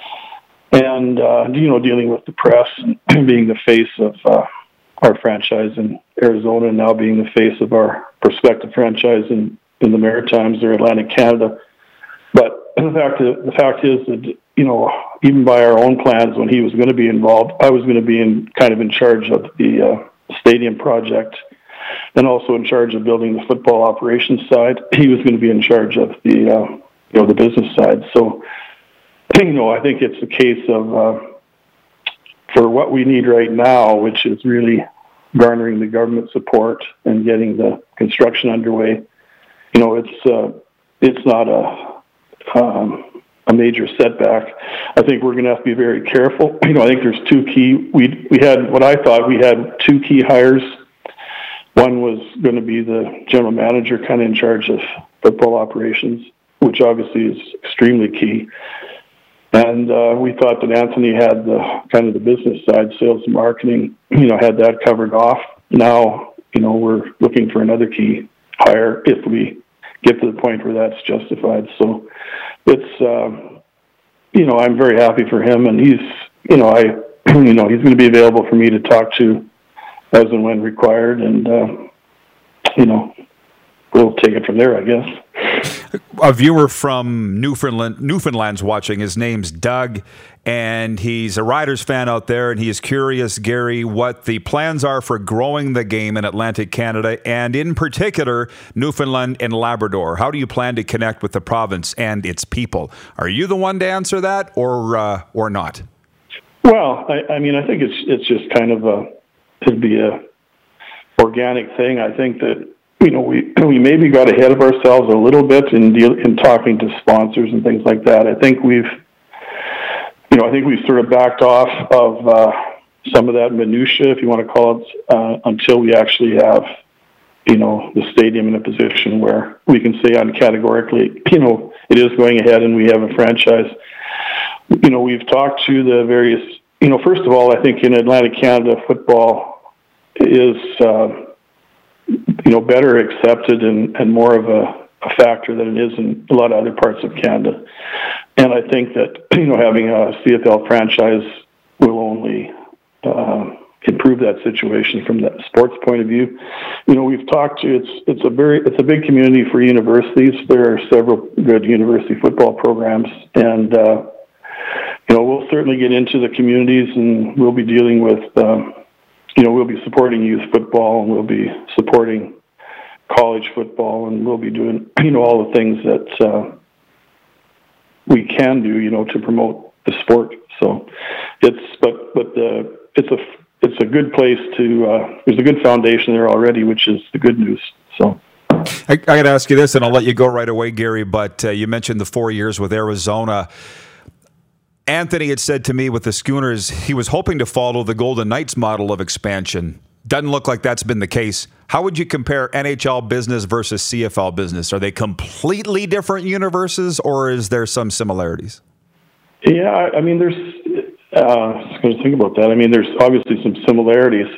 and uh, you know, dealing with the press and being the face of uh, our franchise in Arizona, and now being the face of our prospective franchise in, in the Maritimes or Atlantic Canada. But the fact is, the fact is that, you know, even by our own plans, when he was going to be involved, I was going to be in kind of in charge of the uh, stadium project, and also in charge of building the football operations side. He was going to be in charge of the, uh, you know, the business side. So, you know, I think it's a case of uh, for what we need right now, which is really garnering the government support and getting the construction underway. You know, it's uh, it's not a um, a major setback. I think we're going to have to be very careful. You know, I think there's two key. We we had what I thought we had two key hires. One was going to be the general manager, kind of in charge of football operations, which obviously is extremely key. And uh, we thought that Anthony had the kind of the business side, sales and marketing, you know, had that covered off. Now, you know, we're looking for another key hire if we get to the point where that's justified. So it's, um, you know, I'm very happy for him, and he's, you know, I, you know, he's going to be available for me to talk to as and when required, and uh, you know, we'll take it from there, I guess. A viewer from Newfoundland, Newfoundland's watching. His name's Doug, and he's a Riders fan out there, and he is curious, Gary, what the plans are for growing the game in Atlantic Canada, and in particular, Newfoundland and Labrador. How do you plan to connect with the province and its people? Are you the one to answer that, or uh, or not? Well, I, I mean, I think it's it's just kind of a it'd be a organic thing. I think that, you know, we we maybe got ahead of ourselves a little bit in deal, in talking to sponsors and things like that. I think we've, you know, I think we've sort of backed off of uh, some of that minutia, if you want to call it, uh, until we actually have, you know, the stadium in a position where we can say uncategorically, you know, it is going ahead and we have a franchise. You know, we've talked to the various, you know, first of all, I think in Atlantic Canada, football is, uh, you know, better accepted and, and more of a, a factor than it is in a lot of other parts of Canada. And I think that, you know, having a C F L franchise will only uh, improve that situation from that sports point of view. You know, we've talked to, it's, it's a very, it's a big community for universities. There are several good university football programs, and, uh, you know, we'll certainly get into the communities, and we'll be dealing with, um, you know, we'll be supporting youth football, and we'll be supporting college football, and we'll be doing, you know, all the things that uh, we can do, you know, to promote the sport. So it's, but, but the, it's a, it's a good place to, uh, there's a good foundation there already, which is the good news. So I, I got to ask you this, and I'll let you go right away, Gary, but uh, you mentioned the four years with Arizona. Anthony had said to me with the Schooners, he was hoping to follow the Golden Knights model of expansion. Doesn't look like that's been the case. How would you compare N H L business versus C F L business? Are they completely different universes, or is there some similarities? Yeah, I, I mean, there's, uh, I was going to think about that. I mean, there's obviously some similarities.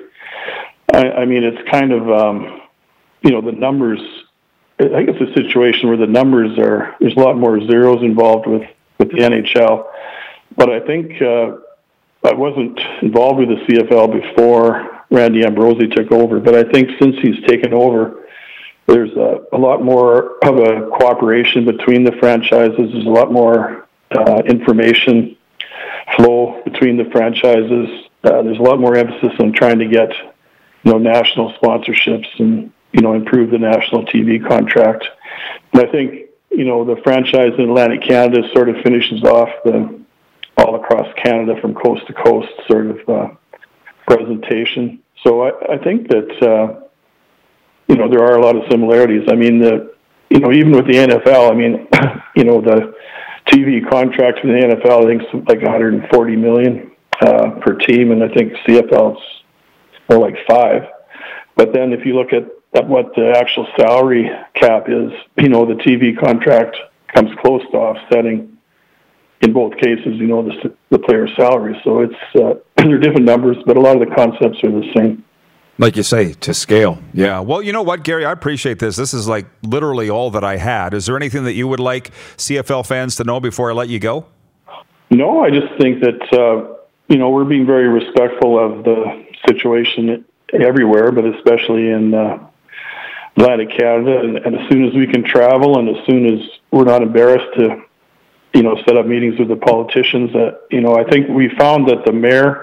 I, I mean, it's kind of, um, you know, the numbers, I think it's a situation where the numbers are, there's a lot more zeros involved with, with the N H L. But I think uh, I wasn't involved with the C F L before Randy Ambrosie took over. But I think since he's taken over, there's a, a lot more of a cooperation between the franchises. There's a lot more uh, information flow between the franchises. Uh, there's a lot more emphasis on trying to get, you know, national sponsorships and, you know, improve the national T V contract. And I think, you know, the franchise in Atlantic Canada sort of finishes off the all across Canada from coast to coast sort of uh, presentation. So I, I think that, uh, you know, there are a lot of similarities. I mean, the, you know, even with the N F L, I mean, you know, the T V contract for the N F L, I think it's like one hundred forty million dollars uh, per team, and I think C F L is more like five. But then if you look at, at what the actual salary cap is, you know, the T V contract comes close to offsetting, in both cases, you know, the, the player's salary. So it's, uh, they're different numbers, but a lot of the concepts are the same. Like you say, to scale. Yeah. Well, you know what, Gary? I appreciate this. This is like literally all that I had. Is there anything that you would like C F L fans to know before I let you go? No, I just think that, uh, you know, we're being very respectful of the situation everywhere, but especially in uh, Atlantic Canada. And, and as soon as we can travel, and as soon as we're not embarrassed to, you know, set up meetings with the politicians, that, you know, I think we found that the mayor,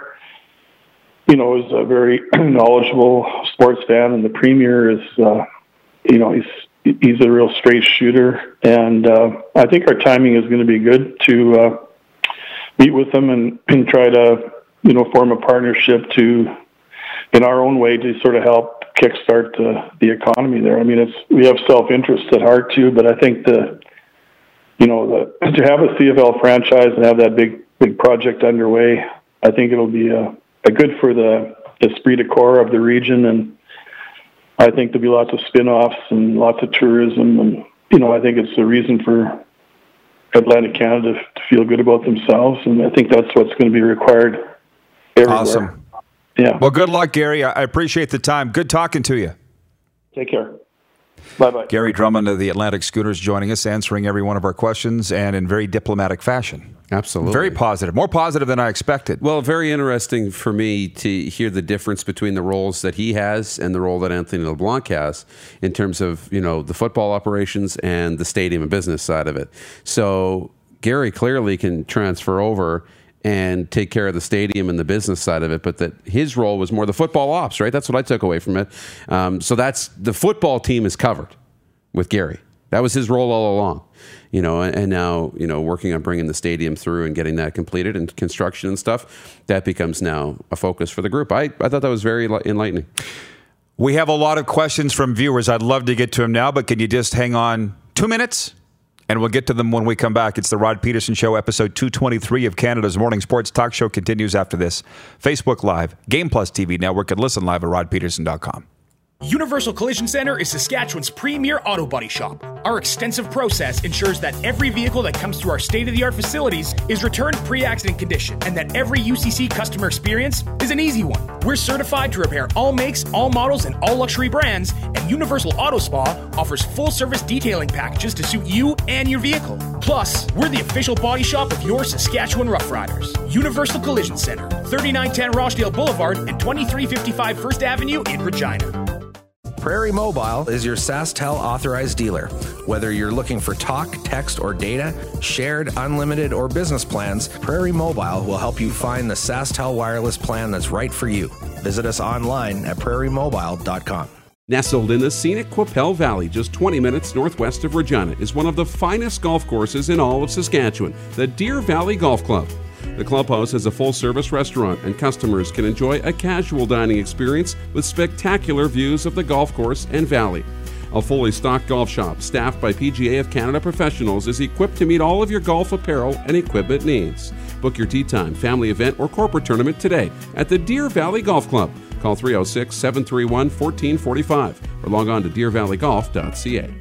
you know, is a very knowledgeable sports fan, and the premier is, uh, you know, he's he's a real straight shooter, and uh, I think our timing is going to be good to uh, meet with them and, and try to, you know, form a partnership to, in our own way, to sort of help kickstart the the economy there. I mean, it's we have self-interest at heart too, but I think the you know, the, to have a C F L franchise and have that big, big project underway, I think it'll be a, a good for the esprit de corps of the region. And I think there'll be lots of spin-offs and lots of tourism. And, you know, I think it's a reason for Atlantic Canada to feel good about themselves. And I think that's what's going to be required everywhere. Awesome. Yeah. Well, good luck, Gary. I appreciate the time. Good talking to you. Take care. Bye-bye. Gary Drummond of the Atlantic Schooners joining us, answering every one of our questions, and in very diplomatic fashion. Absolutely. Very positive. More positive than I expected. Well, very interesting for me to hear the difference between the roles that he has and the role that Anthony LeBlanc has in terms of, you know, the football operations and the stadium and business side of it. So Gary clearly can transfer over and take care of the stadium and the business side of it, but that his role was more the football ops, right? That's what I took away from it. Um, so that's the football team is covered with Gary. That was his role all along, you know, and, and now, you know, working on bringing the stadium through and getting that completed and construction and stuff, that becomes now a focus for the group. I, I thought that was very enlightening. We have a lot of questions from viewers. I'd love to get to them now, but can you just hang on two minutes? And we'll get to them when we come back. It's the Rod Peterson Show, episode two twenty-three of Canada's Morning Sports Talk Show continues after this. Facebook Live, Game Plus T V network, and listen live at rod peterson dot com. Universal Collision Center is Saskatchewan's premier auto body shop. Our extensive process ensures that every vehicle that comes through our state-of-the-art facilities is returned pre-accident condition, and that every U C C customer experience is an easy one. We're certified to repair all makes, all models, and all luxury brands, and Universal Auto Spa offers full-service detailing packages to suit you and your vehicle. Plus, we're the official body shop of your Saskatchewan Rough Riders. Universal Collision Center, thirty-nine ten Rochdale Boulevard and twenty-three fifty-five First Avenue in Regina. Prairie Mobile is your SaskTel authorized dealer. Whether you're looking for talk, text, or data, shared, unlimited, or business plans, Prairie Mobile will help you find the SaskTel wireless plan that's right for you. Visit us online at prairie mobile dot com. Nestled in the scenic Qu'Appelle Valley, just twenty minutes northwest of Regina, is one of the finest golf courses in all of Saskatchewan, the Deer Valley Golf Club. The clubhouse has a full-service restaurant, and customers can enjoy a casual dining experience with spectacular views of the golf course and valley. A fully stocked golf shop, staffed by P G A of Canada professionals, is equipped to meet all of your golf apparel and equipment needs. Book your tee time, family event, or corporate tournament today at the Deer Valley Golf Club. Call three oh six, seven three one, one four four five or log on to deer valley golf dot c a.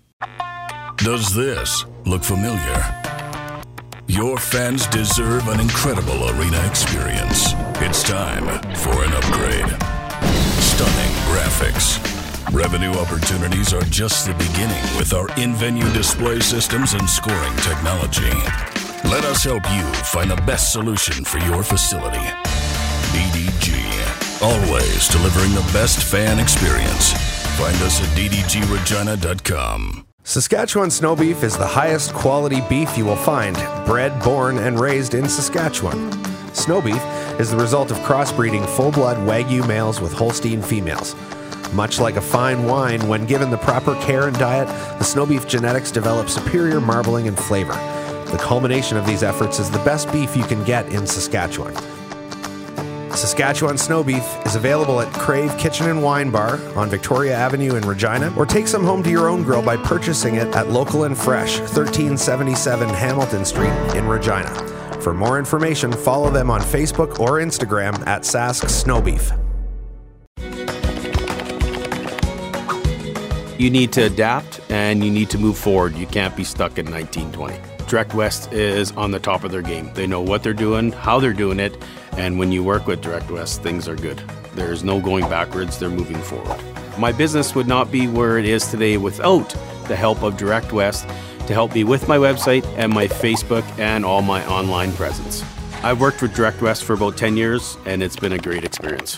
Does this look familiar? Your fans deserve an incredible arena experience. It's time for an upgrade. Stunning graphics. Revenue opportunities are just the beginning with our in-venue display systems and scoring technology. Let us help you find the best solution for your facility. D D G. Always delivering the best fan experience. Find us at d d g regina dot com. Saskatchewan snow beef is the highest quality beef you will find, bred, born, and raised in Saskatchewan. Snow beef is the result of crossbreeding full-blood Wagyu males with Holstein females. Much like a fine wine, when given the proper care and diet, the snow beef genetics develop superior marbling and flavor. The culmination of these efforts is the best beef you can get in Saskatchewan. Saskatchewan snow beef is available at Crave Kitchen and Wine Bar on Victoria Avenue in Regina, or take some home to your own grill by purchasing it at Local and Fresh, thirteen seventy-seven Hamilton Street in Regina. For more information, follow them on Facebook or Instagram at Sask Snow Beef. You need to adapt and you need to move forward. You can't be stuck in nineteen twenty. Direct West is on the top of their game. They know what they're doing, how they're doing it, and when you work with Direct West, things are good. There's no going backwards, they're moving forward. My business would not be where it is today without the help of Direct West to help me with my website and my Facebook and all my online presence. I've worked with Direct West for about ten years, and it's been a great experience.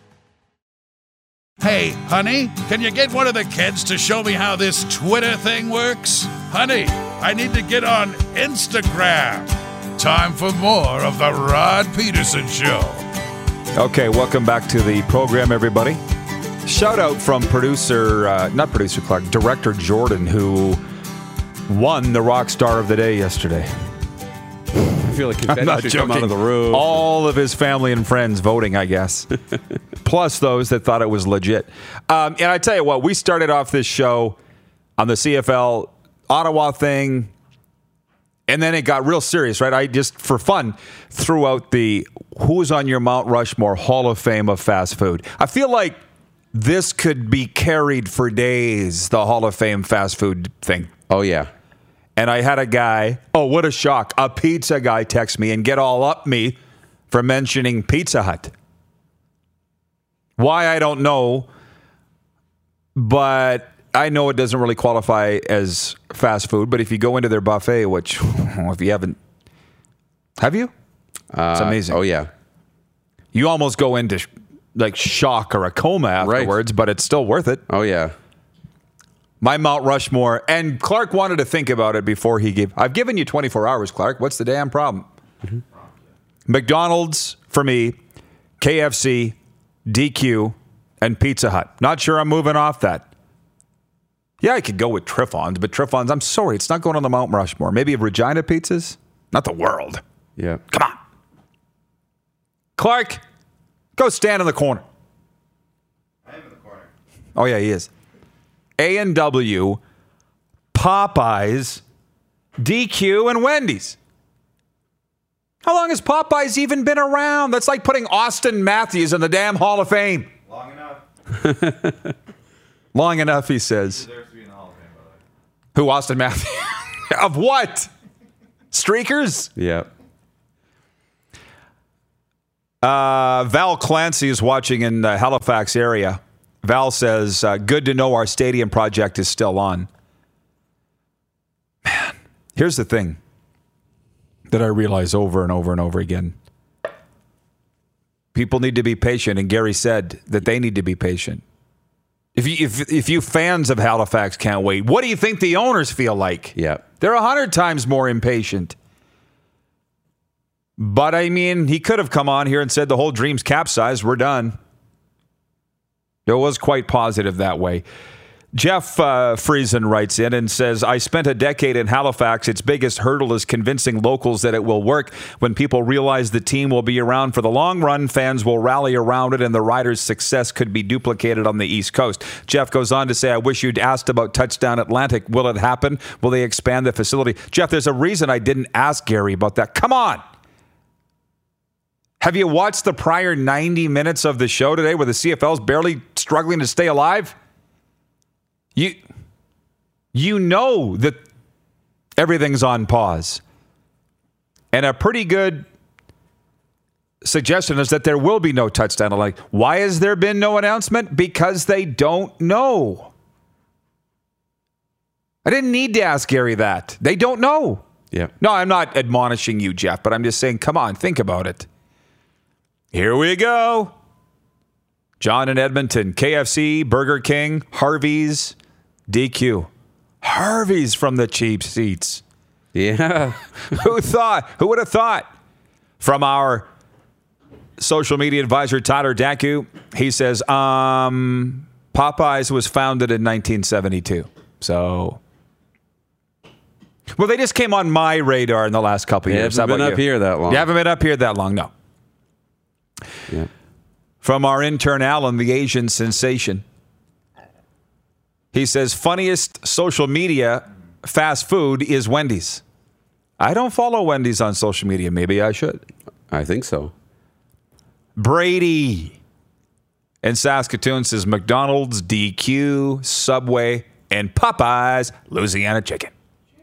Hey, honey, can you get one of the kids to show me how this Twitter thing works? Honey, I need to get on Instagram. Time for more of the Rod Peterson Show. Okay, welcome back to the program, everybody. Shout out from producer, uh, not producer Clark, director Jordan, who won the Rock Star of the Day yesterday. I feel like confetti should come out of the room. All of his family and friends voting, I guess. Plus those that thought it was legit. Um, and I tell you what, we started off this show on the C F L Ottawa thing, and then it got real serious, right? I just, for fun, threw out the who's on your Mount Rushmore Hall of Fame of fast food. I feel like this could be carried for days, the Hall of Fame fast food thing. Oh, yeah. And I had a guy, oh, what a shock, a pizza guy text me and get all up me for mentioning Pizza Hut. Why, I don't know, but I know it doesn't really qualify as fast food, but if you go into their buffet, which, if you haven't, have you? Uh, it's amazing. Oh, yeah. You almost go into like shock or a coma afterwards, right. But it's still worth it. Oh, yeah. My Mount Rushmore, and Clark wanted to think about it before he gave. I've given you twenty-four hours, Clark. What's the damn problem? Mm-hmm. McDonald's for me, K F C, D Q, and Pizza Hut. Not sure I'm moving off that. Yeah, I could go with Trifons, but Trifons, I'm sorry, it's not going on the Mount Rushmore. Maybe Regina Pizzas? Not the world. Yeah. Come on. Clark, go stand in the corner. I am in the corner. Oh, yeah, he is. A and W, Popeyes, D Q, and Wendy's. How long has Popeyes even been around? That's like putting Austin Matthews in the damn Hall of Fame. Long enough. Long enough, he says. Who, Austin Matthews? Of what? Streakers? Yeah. Uh, Val Clancy is watching in the Halifax area. Val says, uh, good to know our stadium project is still on. Man, here's the thing that I realize over and over and over again. People need to be patient, and Gary said that they need to be patient. If you, if, if you fans of Halifax can't wait, what do you think the owners feel like? Yeah. They're a hundred times more impatient. But, I mean, he could have come on here and said the whole dream's capsized. We're done. It was quite positive that way. Jeff uh, Friesen writes in and says, I spent a decade in Halifax. Its biggest hurdle is convincing locals that it will work. When people realize the team will be around for the long run, fans will rally around it, and the Riders' success could be duplicated on the East Coast. Jeff goes on to say, I wish you'd asked about Touchdown Atlantic. Will it happen? Will they expand the facility? Jeff, there's a reason I didn't ask Gary about that. Come on. Have you watched the prior ninety minutes of the show today where the C F L's barely struggling to stay alive? You, you know that everything's on pause. And a pretty good suggestion is that there will be no touchdown. Like, why has there been no announcement? Because they don't know. I didn't need to ask Gary that. They don't know. Yeah. No, I'm not admonishing you, Jeff, but I'm just saying, come on, think about it. Here we go. John in Edmonton, K F C, Burger King, Harvey's, D Q. Harvey's from the cheap seats. Yeah. Who thought? Who would have thought? From our social media advisor, Tyler Daku, he says, um, Popeyes was founded in nineteen seventy-two. So, well, they just came on my radar in the last couple of They years. haven't How been about up you? here that long. You haven't been up here that long, no. Yeah. From our intern, Alan, the Asian sensation. He says, funniest social media fast food is Wendy's. I don't follow Wendy's on social media. Maybe I should. I think so. Brady in Saskatoon says McDonald's, D Q, Subway, and Popeyes, Louisiana chicken.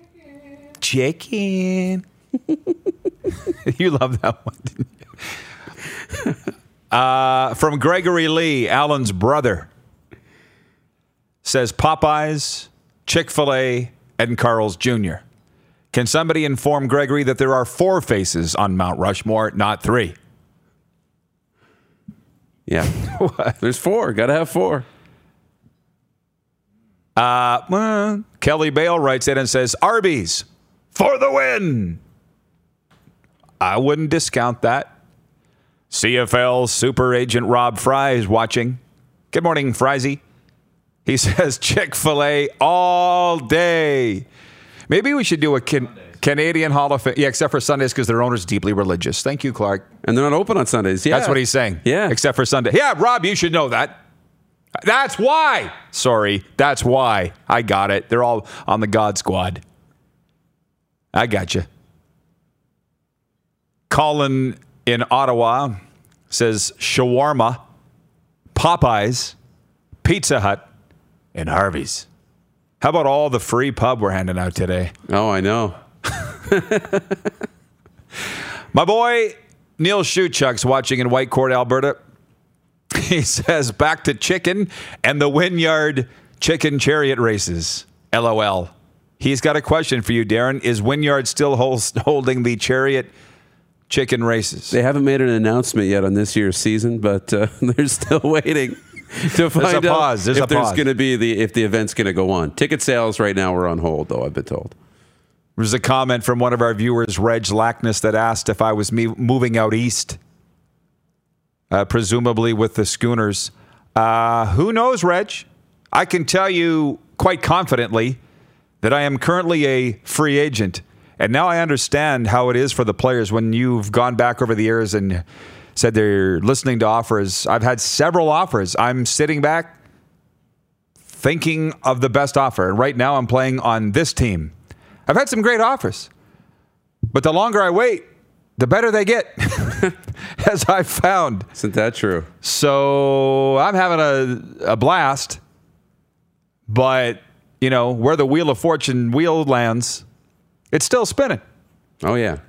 Chicken. You love that one, didn't you? Uh, from Gregory Lee, Alan's brother, says Popeyes, Chick-fil-A, and Carl's Junior Can somebody inform Gregory that there are four faces on Mount Rushmore, not three? Yeah. There's four. Got to have four. Uh, well, Kelly Bale writes in and says, Arby's, for the win. I wouldn't discount that. C F L super agent Rob Fry is watching. Good morning, Frizy. He says Chick-fil-A all day. Maybe we should do a can- Canadian Hall of Fame. Yeah, except for Sundays because their owner's deeply religious. Thank you, Clark. And they're not open on Sundays. Yeah. That's what he's saying. Yeah. Except for Sunday. Yeah, Rob, you should know that. That's why. Sorry. That's why. I got it. They're all on the God Squad. I got you. Colin in Ottawa says shawarma, Popeyes, Pizza Hut, and Harvey's. How about all the free pub we're handing out today? Oh, I know. My boy Neil Schuchuk's watching in Whitecourt, Alberta. He says, back to chicken and the Wynyard chicken chariot races. LOL. He's got a question for you, Darren. Is Wynyard still holds, holding the chariot chicken races? They haven't made an announcement yet on this year's season, but uh, they're still waiting to find There's a out pause. There's if a there's pause. going to be the if the event's going to go on. Ticket sales right now are on hold, though, I've been told. There's a comment from one of our viewers, Reg Lackness, that asked if I was me moving out east, uh, presumably with the Schooners. Uh, who knows, Reg? I can tell you quite confidently that I am currently a free agent. And now I understand how it is for the players when you've gone back over the years and said they're listening to offers. I've had several offers. I'm sitting back thinking of the best offer. And right now I'm playing on this team. I've had some great offers. But the longer I wait, the better they get, as I've found. Isn't that true? So I'm having a, a blast, but, you know, where the Wheel of Fortune wheel lands, it's still spinning. Oh, yeah.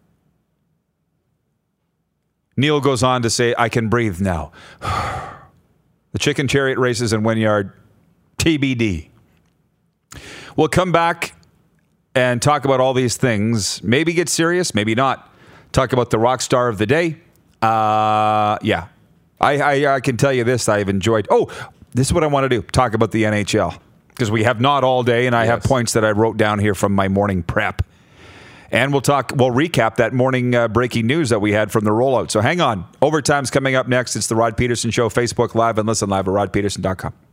Neil goes on to say, I can breathe now. The chicken chariot races in Wynyard, T B D. We'll come back and talk about all these things. Maybe get serious, maybe not. Talk about the rock star of the day. Uh, yeah. I, I, I can tell you this. I've enjoyed. Oh, this is what I want to do. Talk about the N H L. Because we have not all day, and I yes. have points that I wrote down here from my morning prep. And we'll talk, we'll recap that morning uh, breaking news that we had from the rollout. So hang on. Overtime's coming up next. It's the Rod Peterson Show, Facebook Live, and listen live at rod peterson dot com.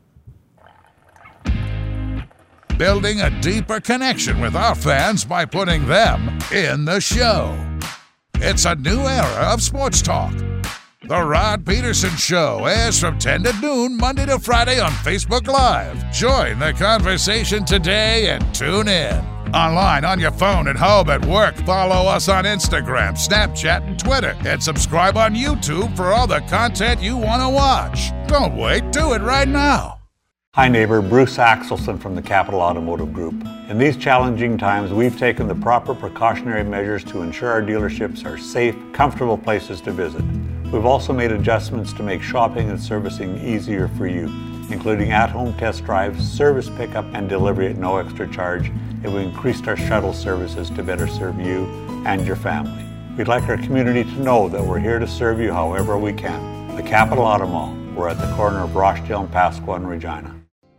Building a deeper connection with our fans by putting them in the show. It's a new era of sports talk. The Rod Peterson Show airs from ten to noon, Monday to Friday on Facebook Live. Join the conversation today and tune in. Online, on your phone, at home, at work. Follow us on Instagram, Snapchat, and Twitter. And subscribe on YouTube for all the content you want to watch. Don't wait. Do it right now. Hi neighbor, Bruce Axelson from the Capital Automotive Group. In these challenging times, we've taken the proper precautionary measures to ensure our dealerships are safe, comfortable places to visit. We've also made adjustments to make shopping and servicing easier for you, including at-home test drives, service pickup, and delivery at no extra charge, and we increased our shuttle services to better serve you and your family. We'd like our community to know that we're here to serve you however we can. The Capital Auto Mall. We're at the corner of Rochdale and Pasqua in Regina.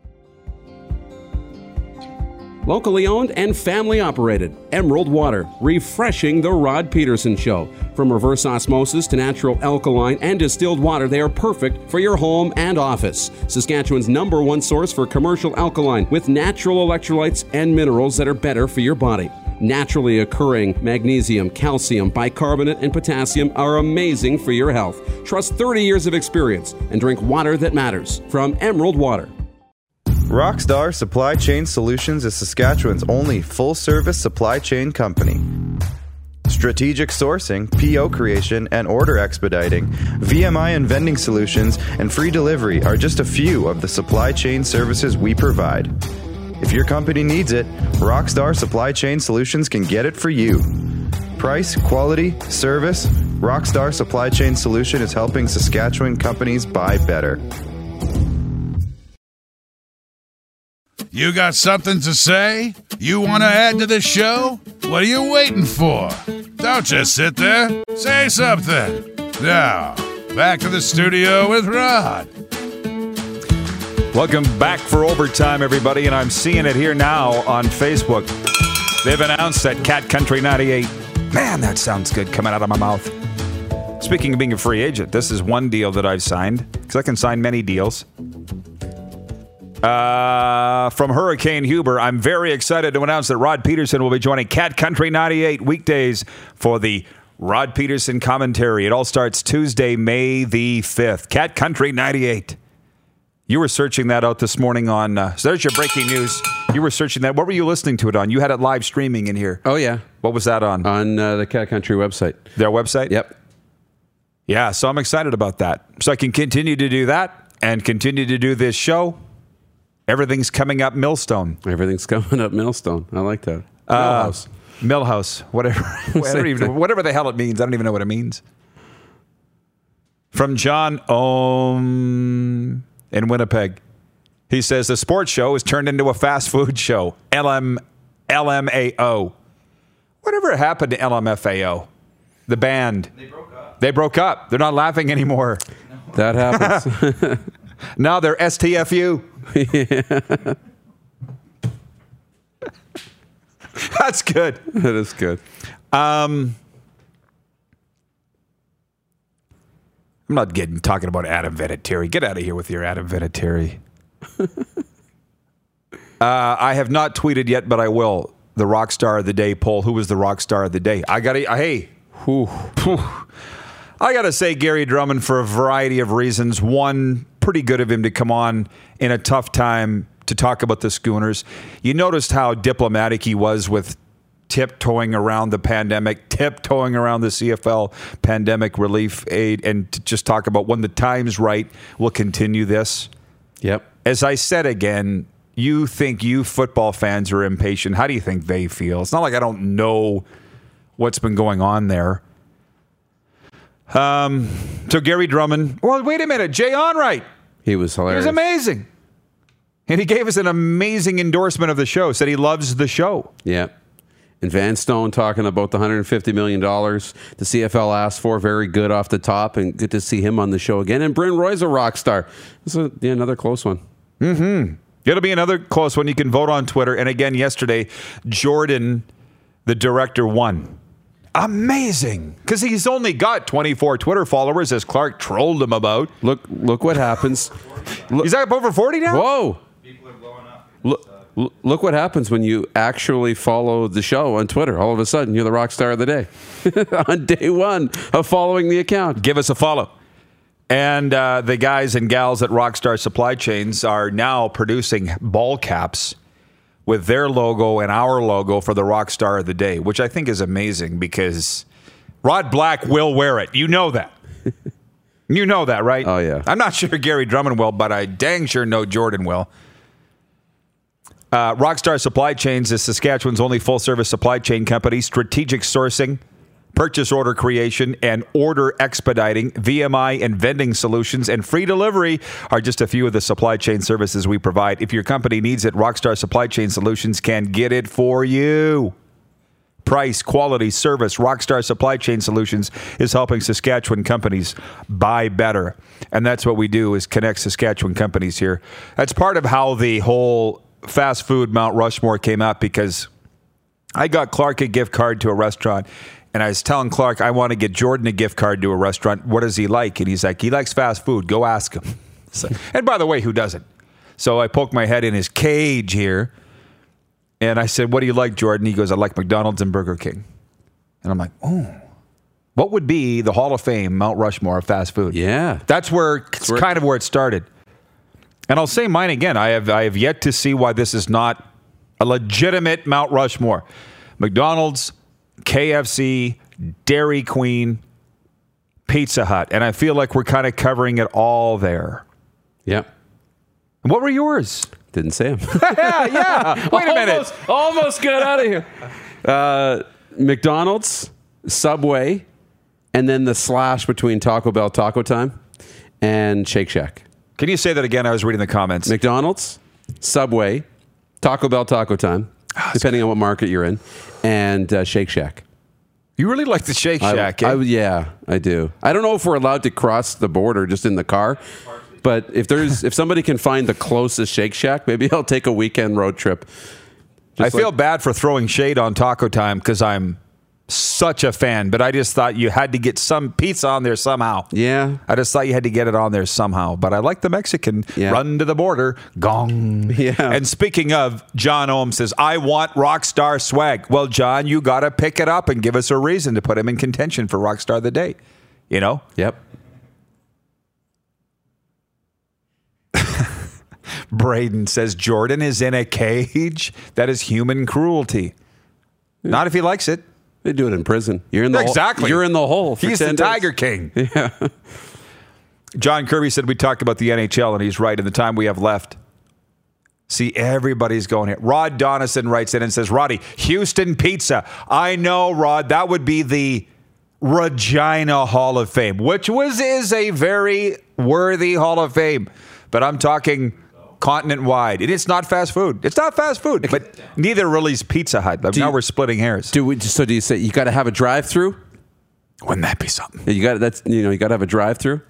Locally owned and family operated, Emerald Water, refreshing the Rod Peterson Show. From reverse osmosis to natural alkaline and distilled water, they are perfect for your home and office. Saskatchewan's number one source for commercial alkaline with natural electrolytes and minerals that are better for your body. Naturally occurring magnesium, calcium, bicarbonate, and potassium are amazing for your health. Trust thirty years of experience and drink water that matters from Emerald Water. Rockstar Supply Chain Solutions is Saskatchewan's only full-service supply chain company. Strategic sourcing, P O creation, and order expediting, V M I and vending solutions, and free delivery are just a few of the supply chain services we provide. If your company needs it, Rockstar Supply Chain Solutions can get it for you. Price, quality, service, Rockstar Supply Chain Solution is helping Saskatchewan companies buy better. You got something to say? You want to add to the show? What are you waiting for? Don't just sit there. Say something. Now, back to the studio with Rod. Welcome back for overtime, everybody, and I'm seeing it here now on Facebook. They've announced that Cat Country ninety-eight. Man, that sounds good coming out of my mouth. Speaking of being a free agent, this is one deal that I've signed, because I can sign many deals. Uh, from Hurricane Huber, I'm very excited to announce that Rod Peterson will be joining Cat Country ninety-eight weekdays for the Rod Peterson commentary. It all starts Tuesday, May the fifth. Cat Country ninety-eight. You were searching that out this morning on, uh, so there's your breaking news. You were searching that. What were you listening to it on? You had it live streaming in here. Oh, yeah. What was that on? On uh, the Cat Country website. Their website? Yep. Yeah, so I'm excited about that. So I can continue to do that and continue to do this show. Everything's coming up Millstone. Everything's coming up Millstone. I like that. Uh, Millhouse. Millhouse. Whatever. whatever, even, whatever the hell it means. I don't even know what it means. From John Ohm in Winnipeg. He says, the sports show is turned into a fast food show. L M, L M A O. Whatever happened to L M F A O? The band. They broke up. They broke up. They're not laughing anymore. No. That happens. Now they're S T F U. Yeah. That's good. That is good. Um, I'm not getting talking about Adam Vinatieri. Get out of here with your Adam Vinatieri. uh, I have not tweeted yet, but I will. The rock star of the day poll. Who was the rock star of the day? I got to. Hey, whew, whew. I got to say Gary Drummond for a variety of reasons. One, pretty good of him to come on in a tough time to talk about the Schooners. You noticed how diplomatic he was with tiptoeing around the pandemic, tiptoeing around the C F L pandemic relief aid, and to just talk about when the time's right, we'll continue this. Yep. As I said again, you think you football fans are impatient. How do you think they feel? It's not like I don't know what's been going on there. Um, so Gary Drummond, well, wait a minute, Jay Onright. He was hilarious. He was amazing. And he gave us an amazing endorsement of the show, said he loves the show. Yeah. And Van Stone talking about the one hundred fifty million dollars the C F L asked for. Very good off the top, and good to see him on the show again. And Bryn Roy's a rock star. This is yeah, another close one. Mm-hmm. It'll be another close one. You can vote on Twitter. And again, yesterday, Jordan, the director, won. Amazing. Because he's only got twenty-four Twitter followers, as Clark trolled him about. Look look what happens. Look, Is that up over forty now? Whoa. People are blowing up. Look, look what happens when you actually follow the show on Twitter. All of a sudden, you're the rock star of the day. On day one of following the account. Give us a follow. And uh, the guys and gals at Rockstar Supply Chains are now producing ball caps with their logo and our logo for the Rockstar of the Day, which I think is amazing because Rod Black will wear it. You know that. You know that, right? Oh, yeah. I'm not sure Gary Drummond will, but I dang sure know Jordan will. Uh, Rockstar Supply Chains is Saskatchewan's only full-service supply chain company. Strategic sourcing, purchase order creation, and order expediting, V M I and vending solutions, and free delivery are just a few of the supply chain services we provide. If your company needs it, Rockstar Supply Chain Solutions can get it for you. Price, quality, service. Rockstar Supply Chain Solutions is helping Saskatchewan companies buy better. And that's what we do, is connect Saskatchewan companies here. That's part of how the whole fast food Mount Rushmore came up, because I got Clark a gift card to a restaurant, and I was telling Clark, I want to get Jordan a gift card to a restaurant. What does he like? And he's like, he likes fast food. Go ask him. So, and by the way, who doesn't? So I poked my head in his cage here, and I said, what do you like, Jordan? He goes, I like McDonald's and Burger King. And I'm like, oh, what would be the Hall of Fame Mount Rushmore of fast food? Yeah. That's where it's where- kind of where it started. And I'll say mine again. I have I have yet to see why this is not a legitimate Mount Rushmore. McDonald's, K F C, Dairy Queen, Pizza Hut. And I feel like we're kind of covering it all there. Yeah. What were yours? Didn't say them. yeah, yeah. Wait a minute. Almost, almost got out of here. Uh, McDonald's, Subway, and then the slash between Taco Bell, Taco Time, and Shake Shack. Can you say that again? I was reading the comments. McDonald's, Subway, Taco Bell, Taco Time, oh, depending on what market you're in, and uh, Shake Shack. You really like the Shake Shack, I, eh? I, yeah, I do. I don't know if we're allowed to cross the border just in the car, but if there's if somebody can find the closest Shake Shack, maybe I'll take a weekend road trip. I Just feel like- bad for throwing shade on Taco Time because I'm such a fan, but I just thought you had to get some pizza on there somehow. Yeah. I just thought you had to get it on there somehow. But I like the Mexican. Yeah. Run to the border. Gong. Yeah. And speaking of, John Ohm says, I want Rockstar swag. Well, John, you got to pick it up and give us a reason to put him in contention for Rockstar of the Day. You know? Yep. Braden says, Jordan is in a cage. That is human cruelty. Yeah. Not if he likes it. They do it in prison. You're in the exactly. Hole. You're in the hole. For He's ten the days. Tiger King. Yeah. John Kirby said we talked about the N H L, and he's right. In the time we have left, see, everybody's going here. Rod Donison writes in and says, Roddy, Houston Pizza. I know, Rod, that would be the Regina Hall of Fame, which was is a very worthy Hall of Fame. But I'm talking continent-wide. It is not fast food. It's not fast food, but neither really is Pizza Hut. But now you, we're splitting hairs. Do we, so do you say you got to have a drive-through? Wouldn't that be something? You got that's you know you got to have a drive-through.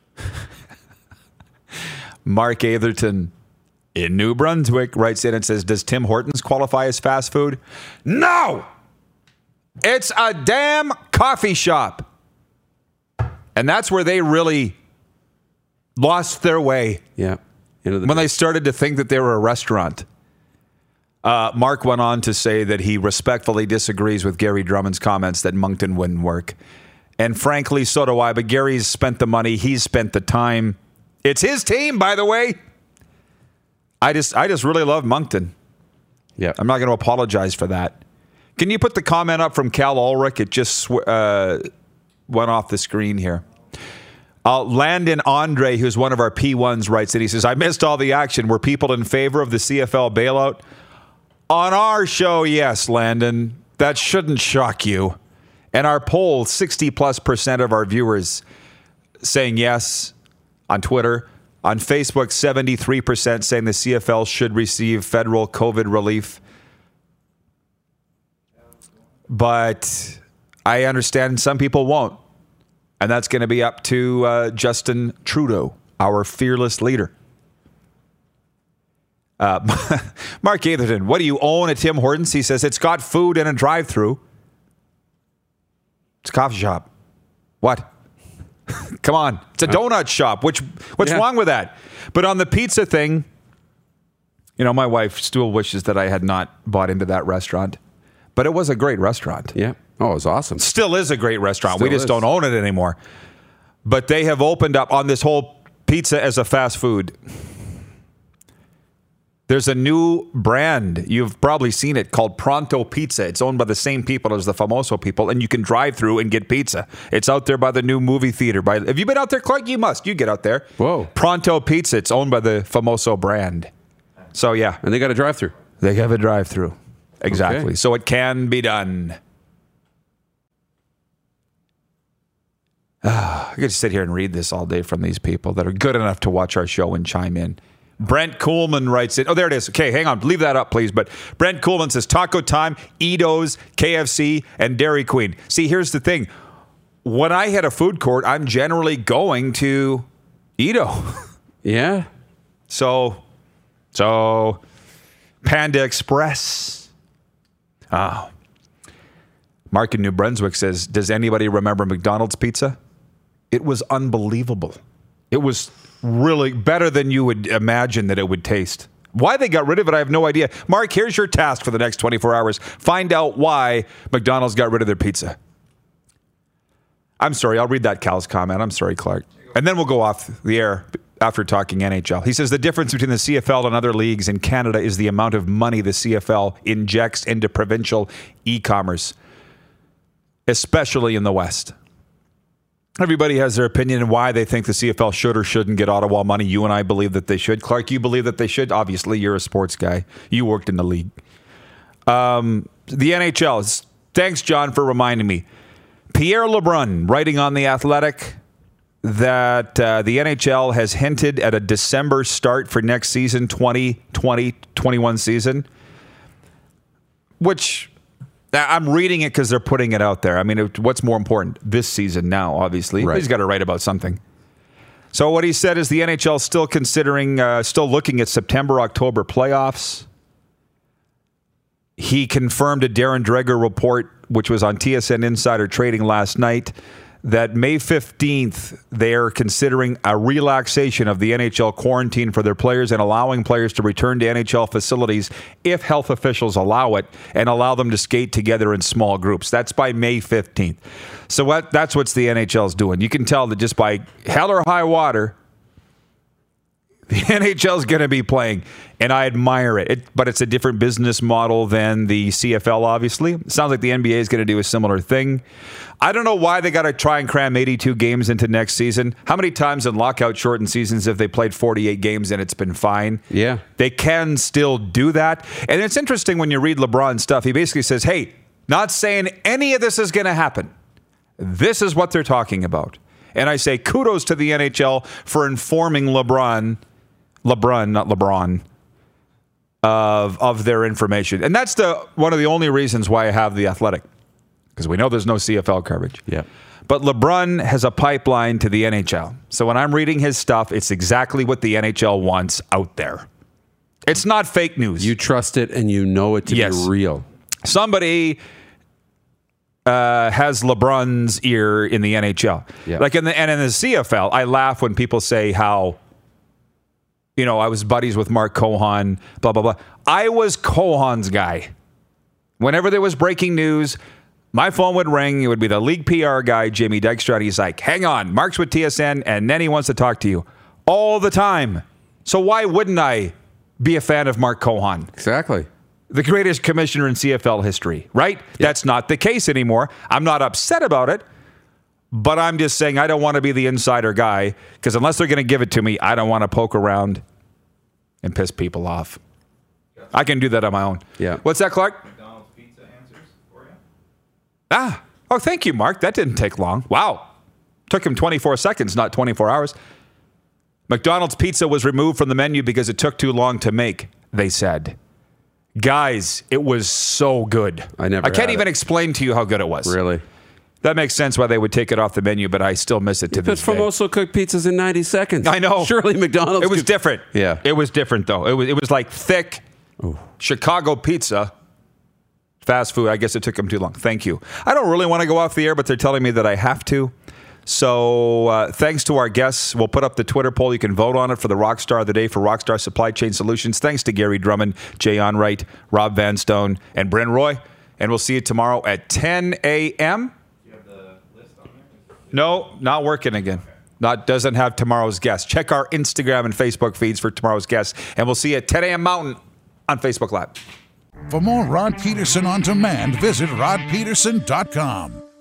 Mark Atherton in New Brunswick writes in and says, does Tim Hortons qualify as fast food? No! It's a damn coffee shop. And that's where they really lost their way. Yeah. You know, the when they started to think that they were a restaurant. Uh, Mark went on to say that he respectfully disagrees with Gary Drummond's comments that Moncton wouldn't work. And frankly, so do I. But Gary's spent the money. He's spent the time. It's his team, by the way. I just I just really love Moncton. Yeah. I'm not going to apologize for that. Can you put the comment up from Cal Ulrich? It just sw- uh, went off the screen here. Uh, Landon Andre, who's one of our P ones, writes it. He says, I missed all the action. Were people in favor of the C F L bailout? On our show, yes, Landon. That shouldn't shock you. And our poll, sixty plus percent of our viewers saying yes on Twitter. On Facebook, seventy-three percent saying the C F L should receive federal COVID relief. But I understand some people won't. And that's going to be up to uh, Justin Trudeau, our fearless leader. Uh, Mark Atherton, what do you own at Tim Hortons? He says, it's got food and a drive-thru. It's a coffee shop. What? Come on. It's a donut shop. Which What's yeah. wrong with that? But on the pizza thing, you know, my wife still wishes that I had not bought into that restaurant. But it was a great restaurant. Yeah. Oh, it was awesome. Still is a great restaurant. Still we just is. don't own it anymore. But they have opened up on this whole pizza as a fast food. There's a new brand. You've probably seen it called Pronto Pizza. It's owned by the same people as the Famoso people, and you can drive through and get pizza. It's out there by the new movie theater. By Have you been out there, Clark? You must. You get out there. Whoa. Pronto Pizza. It's owned by the Famoso brand. So, yeah. And they got a drive-through. They have a drive-through. Exactly. Okay. So it can be done. Ah, I could just sit here and read this all day from these people that are good enough to watch our show and chime in. Brent Coolman writes it. Oh, there it is. Okay, hang on. Leave that up, please. But Brent Coolman says Taco Time, Edo's, K F C, and Dairy Queen. See, here's the thing. When I hit a food court, I'm generally going to Edo. Yeah. So, so Panda Express. Oh. Mark in New Brunswick says, does anybody remember McDonald's pizza? It was unbelievable. It was really better than you would imagine that it would taste. Why they got rid of it, I have no idea. Mark, here's your task for the next twenty-four hours. Find out why McDonald's got rid of their pizza. I'm sorry, I'll read that Cal's comment. I'm sorry, Clark. And then we'll go off the air after talking N H L. He says the difference between the C F L and other leagues in Canada is the amount of money the C F L injects into provincial e-commerce, especially in the West. Everybody has their opinion on why they think the C F L should or shouldn't get Ottawa money. You and I believe that they should. Clark, you believe that they should. Obviously, you're a sports guy. You worked in the league. Um, the N H L. Thanks, John, for reminding me. Pierre LeBrun, writing on The Athletic, that uh, the N H L has hinted at a December start for next season, twenty twenty twenty-one season, which... I'm reading it because they're putting it out there. I mean, it, what's more important? This season now, obviously. Right. He's got to write about something. So what he said is the N H L is still considering, uh, still looking at September, October playoffs. He confirmed a Darren Dreger report, which was on T S N Insider Trading last night, that May fifteenth, they're considering a relaxation of the N H L quarantine for their players and allowing players to return to N H L facilities if health officials allow it and allow them to skate together in small groups. That's by May fifteenth. So what? That's what the N H L is doing. You can tell that just by hell or high water, the N H L is going to be playing, and I admire it. it. But it's a different business model than the C F L, obviously. It sounds like the N B A is going to do a similar thing. I don't know why they got to try and cram eighty-two games into next season. How many times in lockout shortened seasons have they played forty-eight games and it's been fine? Yeah. They can still do that. And it's interesting when you read LeBron's stuff. He basically says, hey, not saying any of this is going to happen. This is what they're talking about. And I say kudos to the N H L for informing LeBron, LeBron, not LeBron, of, of their information. And that's the one of the only reasons why I have The Athletic. Because we know there's no C F L coverage. Yeah. But LeBron has a pipeline to the N H L. So when I'm reading his stuff, it's exactly what the N H L wants out there. It's not fake news. You trust it and you know it to yes. be real. Somebody uh, has LeBron's ear in the N H L. Yeah. Like in the and in the C F L, I laugh when people say how, you know, I was buddies with Mark Cohan, blah, blah, blah. I was Cohan's guy. Whenever there was breaking news, my phone would ring. It would be the league P R guy, Jamie Dykstra. He's like, hang on, Mark's with T S N, and then he wants to talk to you all the time. So why wouldn't I be a fan of Mark Cohan? Exactly. the greatest commissioner in C F L history, right? Yep. That's not the case anymore. I'm not upset about it, but I'm just saying I don't want to be the insider guy because unless they're going to give it to me, I don't want to poke around and piss people off. I can do that on my own. Yeah. What's that, Clark? McDonald's Pizza answers for you. Ah. Oh, thank you, Mark. That didn't take long. Wow. Took him twenty-four seconds, not twenty-four hours. McDonald's Pizza was removed from the menu because it took too long to make, they said. Guys, it was so good. I never I can't had even it. explain to you how good it was. Really? That makes sense why they would take it off the menu, but I still miss it to But this day. Famoso cooked pizzas in ninety seconds. I know. Surely McDonald's. It was could- different. Yeah. It was different, though. It was, it was like thick Ooh. Chicago pizza. Fast food. I guess it took them too long. Thank you. I don't really want to go off the air, but they're telling me that I have to. So uh, thanks to our guests. We'll put up the Twitter poll. You can vote on it for the Rockstar of the Day for Rockstar Supply Chain Solutions. Thanks to Gary Drummond, Jay Onright, Rob Van Stone, and Bryn Roy. And we'll see you tomorrow at ten a.m. Do you have the list on there? No, not working again. Not doesn't have tomorrow's guest. Check our Instagram and Facebook feeds for tomorrow's guest. And we'll see you at ten a.m. Mountain on Facebook Live. For more Rod Peterson on demand, visit rod peterson dot com.